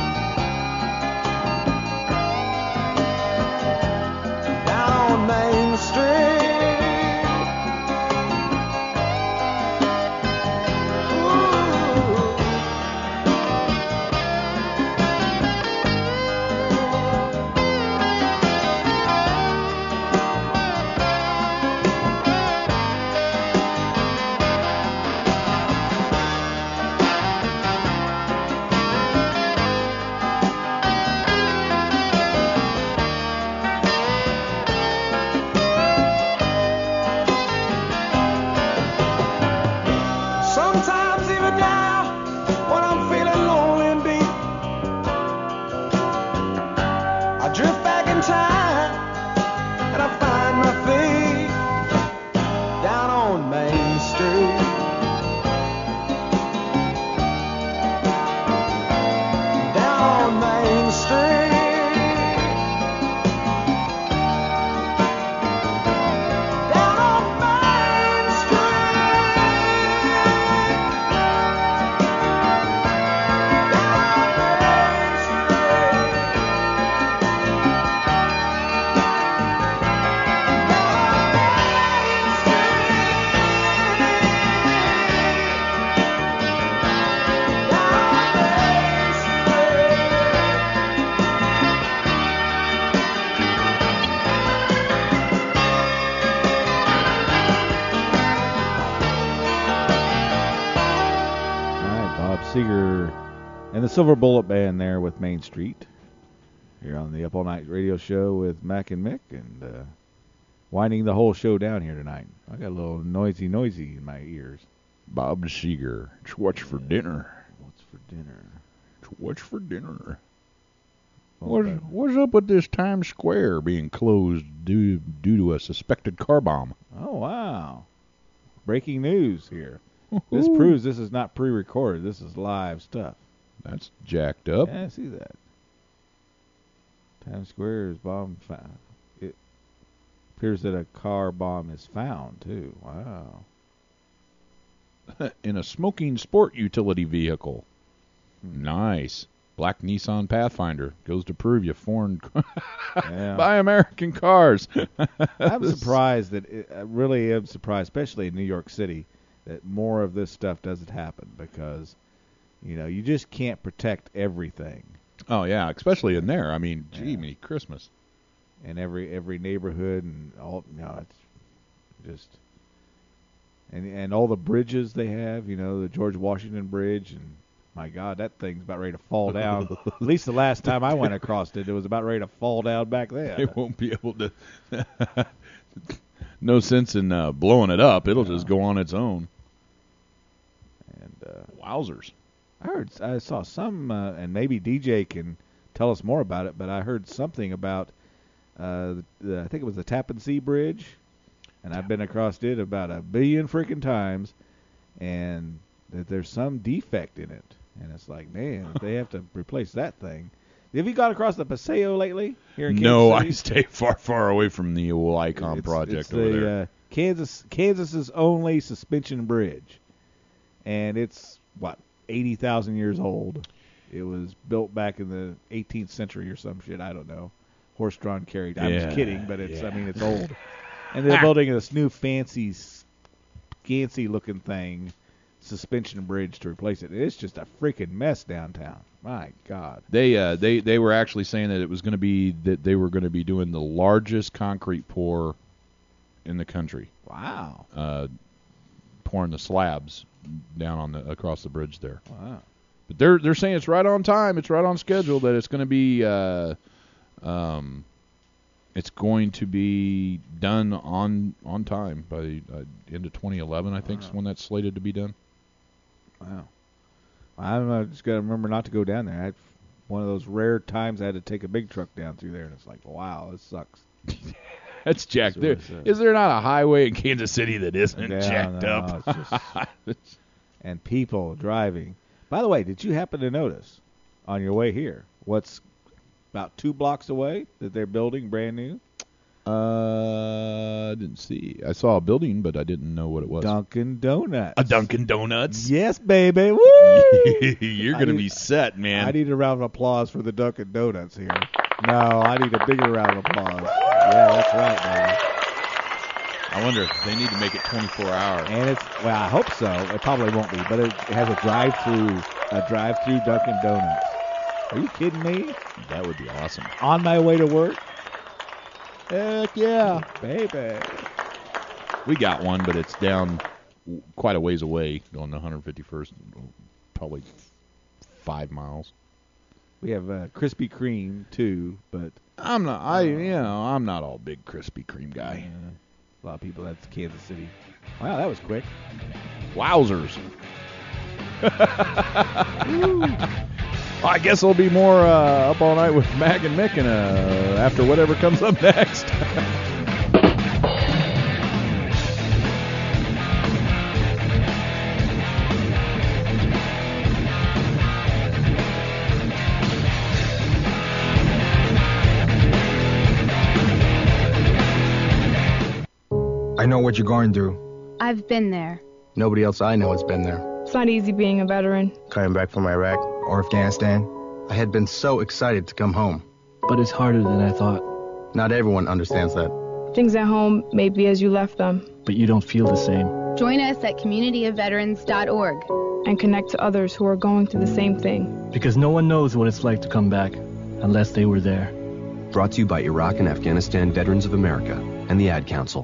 Down on Main Street. And the Silver Bullet Band there with Main Street. Here on the Up All Night Radio Show with Mac and Mick, and uh, winding the whole show down here tonight. I got a little noisy, noisy in my ears. Bob Seger, what's for dinner? What's for dinner? What's for dinner? What, what's up with this Times Square being closed due due to a suspected car bomb? Oh, wow. Breaking news here. This proves this is not pre-recorded. This is live stuff. That's jacked up. Yeah, I see that. Times Square is bomb found. It appears that a car bomb is found, too. Wow. In a smoking sport utility vehicle. Hmm. Nice. Black Nissan Pathfinder. Goes to prove you foreign... yeah. Buy American cars. I'm surprised that... It, I really am surprised, especially in New York City, that more of this stuff doesn't happen because... You know, you just can't protect everything. Oh yeah, especially in there. I mean, gee, yeah. me Christmas. And every every neighborhood and all, you know, it's just and and all the bridges they have. You know, the George Washington Bridge, and my God, that thing's about ready to fall down. At least the last time I went across it, it was about ready to fall down back then. It won't be able to. No sense in uh, blowing it up. It'll no. just go on its own. And uh, wowzers. I heard, I saw some, uh, and maybe D J can tell us more about it, but I heard something about, uh, the, the, I think it was the Tappan Zee Bridge, and I've been across it about a billion freaking times, and that there's some defect in it. And it's like, man, if they have to replace that thing. Have you gone across the Paseo lately here in Kansas No, City? I stay far, far away from the old Icon it's, project it's over the, there. Uh, Kansas, Kansas's only suspension bridge, and it's what eighty thousand years old. It was built back in the eighteenth century or some shit. I don't know. Horse-drawn carriage. I Yeah, was kidding, but it's. yeah. I mean, it's old. And they're building this new fancy, fancy-looking thing suspension bridge to replace it. It's just a freaking mess downtown. My God. They uh, they they were actually saying that it was going to be that they were going to be doing the largest concrete pour in the country. Wow. Uh, pouring the slabs down on the across the bridge there. Wow. But they're they're saying it's right on time. It's right on schedule. That it's going to be uh, um, it's going to be done on on time by the uh, end of twenty eleven. I think wow. is when that's slated to be done. Wow. I don't know. Just got to remember not to go down there. I had one of those rare times I had to take a big truck down through there, and it's like, wow, this sucks. That's jacked. There, is there not a highway in Kansas City that isn't yeah, jacked no, up? It's just, and people driving. By the way, did you happen to notice on your way here what's about two blocks away that they're building brand new? Uh, I didn't see. I saw a building, but I didn't know what it was. Dunkin' Donuts. A Dunkin' Donuts? Yes, baby. Woo! You're going to be set, man. I need a round of applause for the Dunkin' Donuts here. No, I need a bigger round of applause. Yeah, that's right, baby. I wonder if they need to make it twenty-four hours. And it's, well, I hope so. It probably won't be, but it, it has a drive-through, a drive-through Dunkin' Donuts. Are you kidding me? That would be awesome. On my way to work? Heck yeah. Baby. We got one, but it's down quite a ways away on the one fifty-first, probably five miles. We have uh, Krispy Kreme, too, but... I'm not, I, you know, I'm not all big Krispy Kreme guy. Uh, a lot of people, that's Kansas City. Wow, that was quick. Wowzers. I guess there'll be more uh, Up All Night with Mac and Mick and, uh, after whatever comes up next. I know what you're going through. I've been there. Nobody else I know has been there. It's not easy being a veteran. Coming back from Iraq or Afghanistan, I had been so excited to come home. But it's harder than I thought. Not everyone understands that. Things at home may be as you left them. But you don't feel the same. Join us at community of veterans dot org and connect to others who are going through the same thing. Because no one knows what it's like to come back unless they were there. Brought to you by Iraq and Afghanistan Veterans of America and the Ad Council.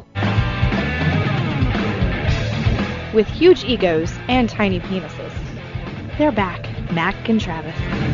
With huge egos and tiny penises, they're back, Mac and Travis.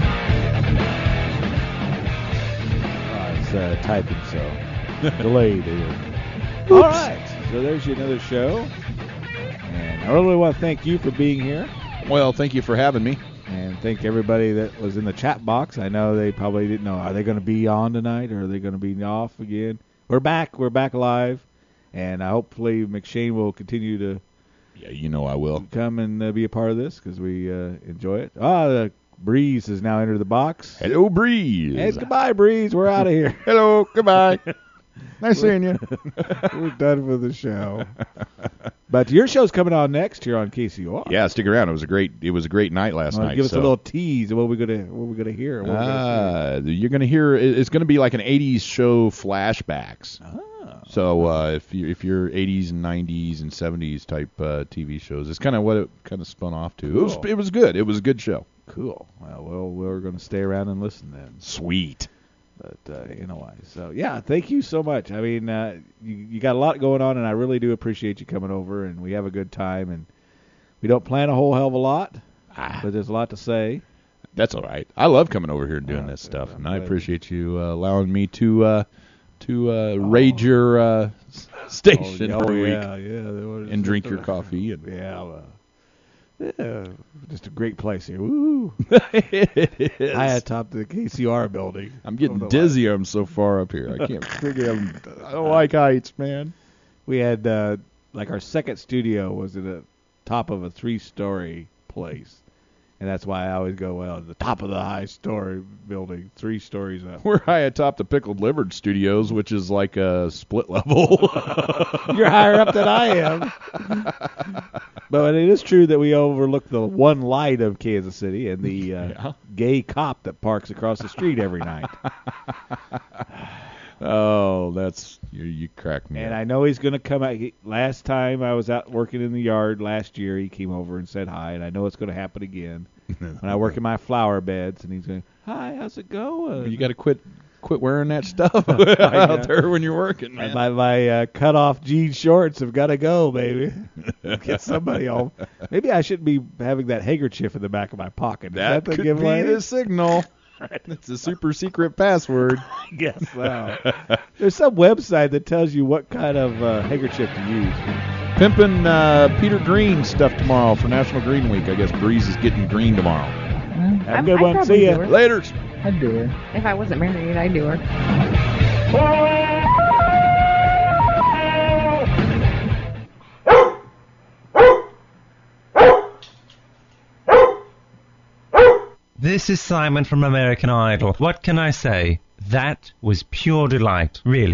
Uh, it's uh, typing, so delayed here. All right, so there's you another show. And I really want to thank you for being here. Well, thank you for having me. And thank everybody that was in the chat box. I know they probably didn't know. Are they going to be on tonight, or are they going to be off again? We're back. We're back live. And uh, hopefully McShane will continue to Yeah, you know I will. come and uh, be a part of this because we uh, enjoy it. Ah, the Breeze has now entered the box. Hello, Breeze. Hey, goodbye, Breeze. We're out of here. Hello, goodbye. Nice seeing you. We're done with the show. But your show's coming on next here on K C O R. Yeah, stick around. It was a great. It was a great night last well, night. Give us so. a little tease of what we're gonna what we're gonna hear. What we're uh, gonna you're gonna hear. It's gonna be like an eighties show flashbacks. Oh. So uh, if you if you're eighties and nineties and seventies type uh, T V shows, it's kind of what it kind of spun off to. Cool. It was it was good. It was a good show. Cool. Well, well we're gonna stay around and listen then. Sweet. But uh, anyway, so yeah, thank you so much. I mean, uh, you, you got a lot going on, and I really do appreciate you coming over, and we have a good time, and we don't plan a whole hell of a lot, ah. but there's a lot to say. That's all right. I love coming over here and doing uh, this stuff, yeah, and I appreciate you uh, allowing me to uh, to uh, oh. raid your uh, station oh, every oh, week yeah, yeah, and drink your coffee. And yeah, well, yeah, just a great place here. Woo! It is. I atop the K C R building. I'm getting dizzy. I'm so far up here. I can't figure out. I don't like heights, man. We had uh, like our second studio was at the top of a three-story place, and that's why I always go well at the top of the high-story building, three stories up. We're high atop the Pickled Liver Studios, which is like a split level. You're higher up than I am. But it is true that we overlook the one light of Kansas City and the uh, yeah. gay cop that parks across the street every night. Oh, that's you, you cracked me. And up. I know he's going to come out. He, last time I was out working in the yard last year, he came over and said hi, and I know it's going to happen again. When I work in my flower beds, and he's going, hi, how's it going? You got to quit quit wearing that stuff out there when you're working, man. My, my uh, cut-off jean shorts have got to go, baby. Get somebody home. Maybe I shouldn't be having that handkerchief in the back of my pocket. Is That, that the could giveaway? be the signal. It's a super secret password. I guess so. There's some website that tells you what kind of uh, handkerchief to use. Pimping uh, Peter Green stuff tomorrow for National Green Week. I guess Breeze is getting green tomorrow. Have a I'm- good I'd one. probably See do ya. her. Later. I'd do her. If I wasn't married, I'd do her. This is Simon from American Idol. What can I say? That was pure delight, really.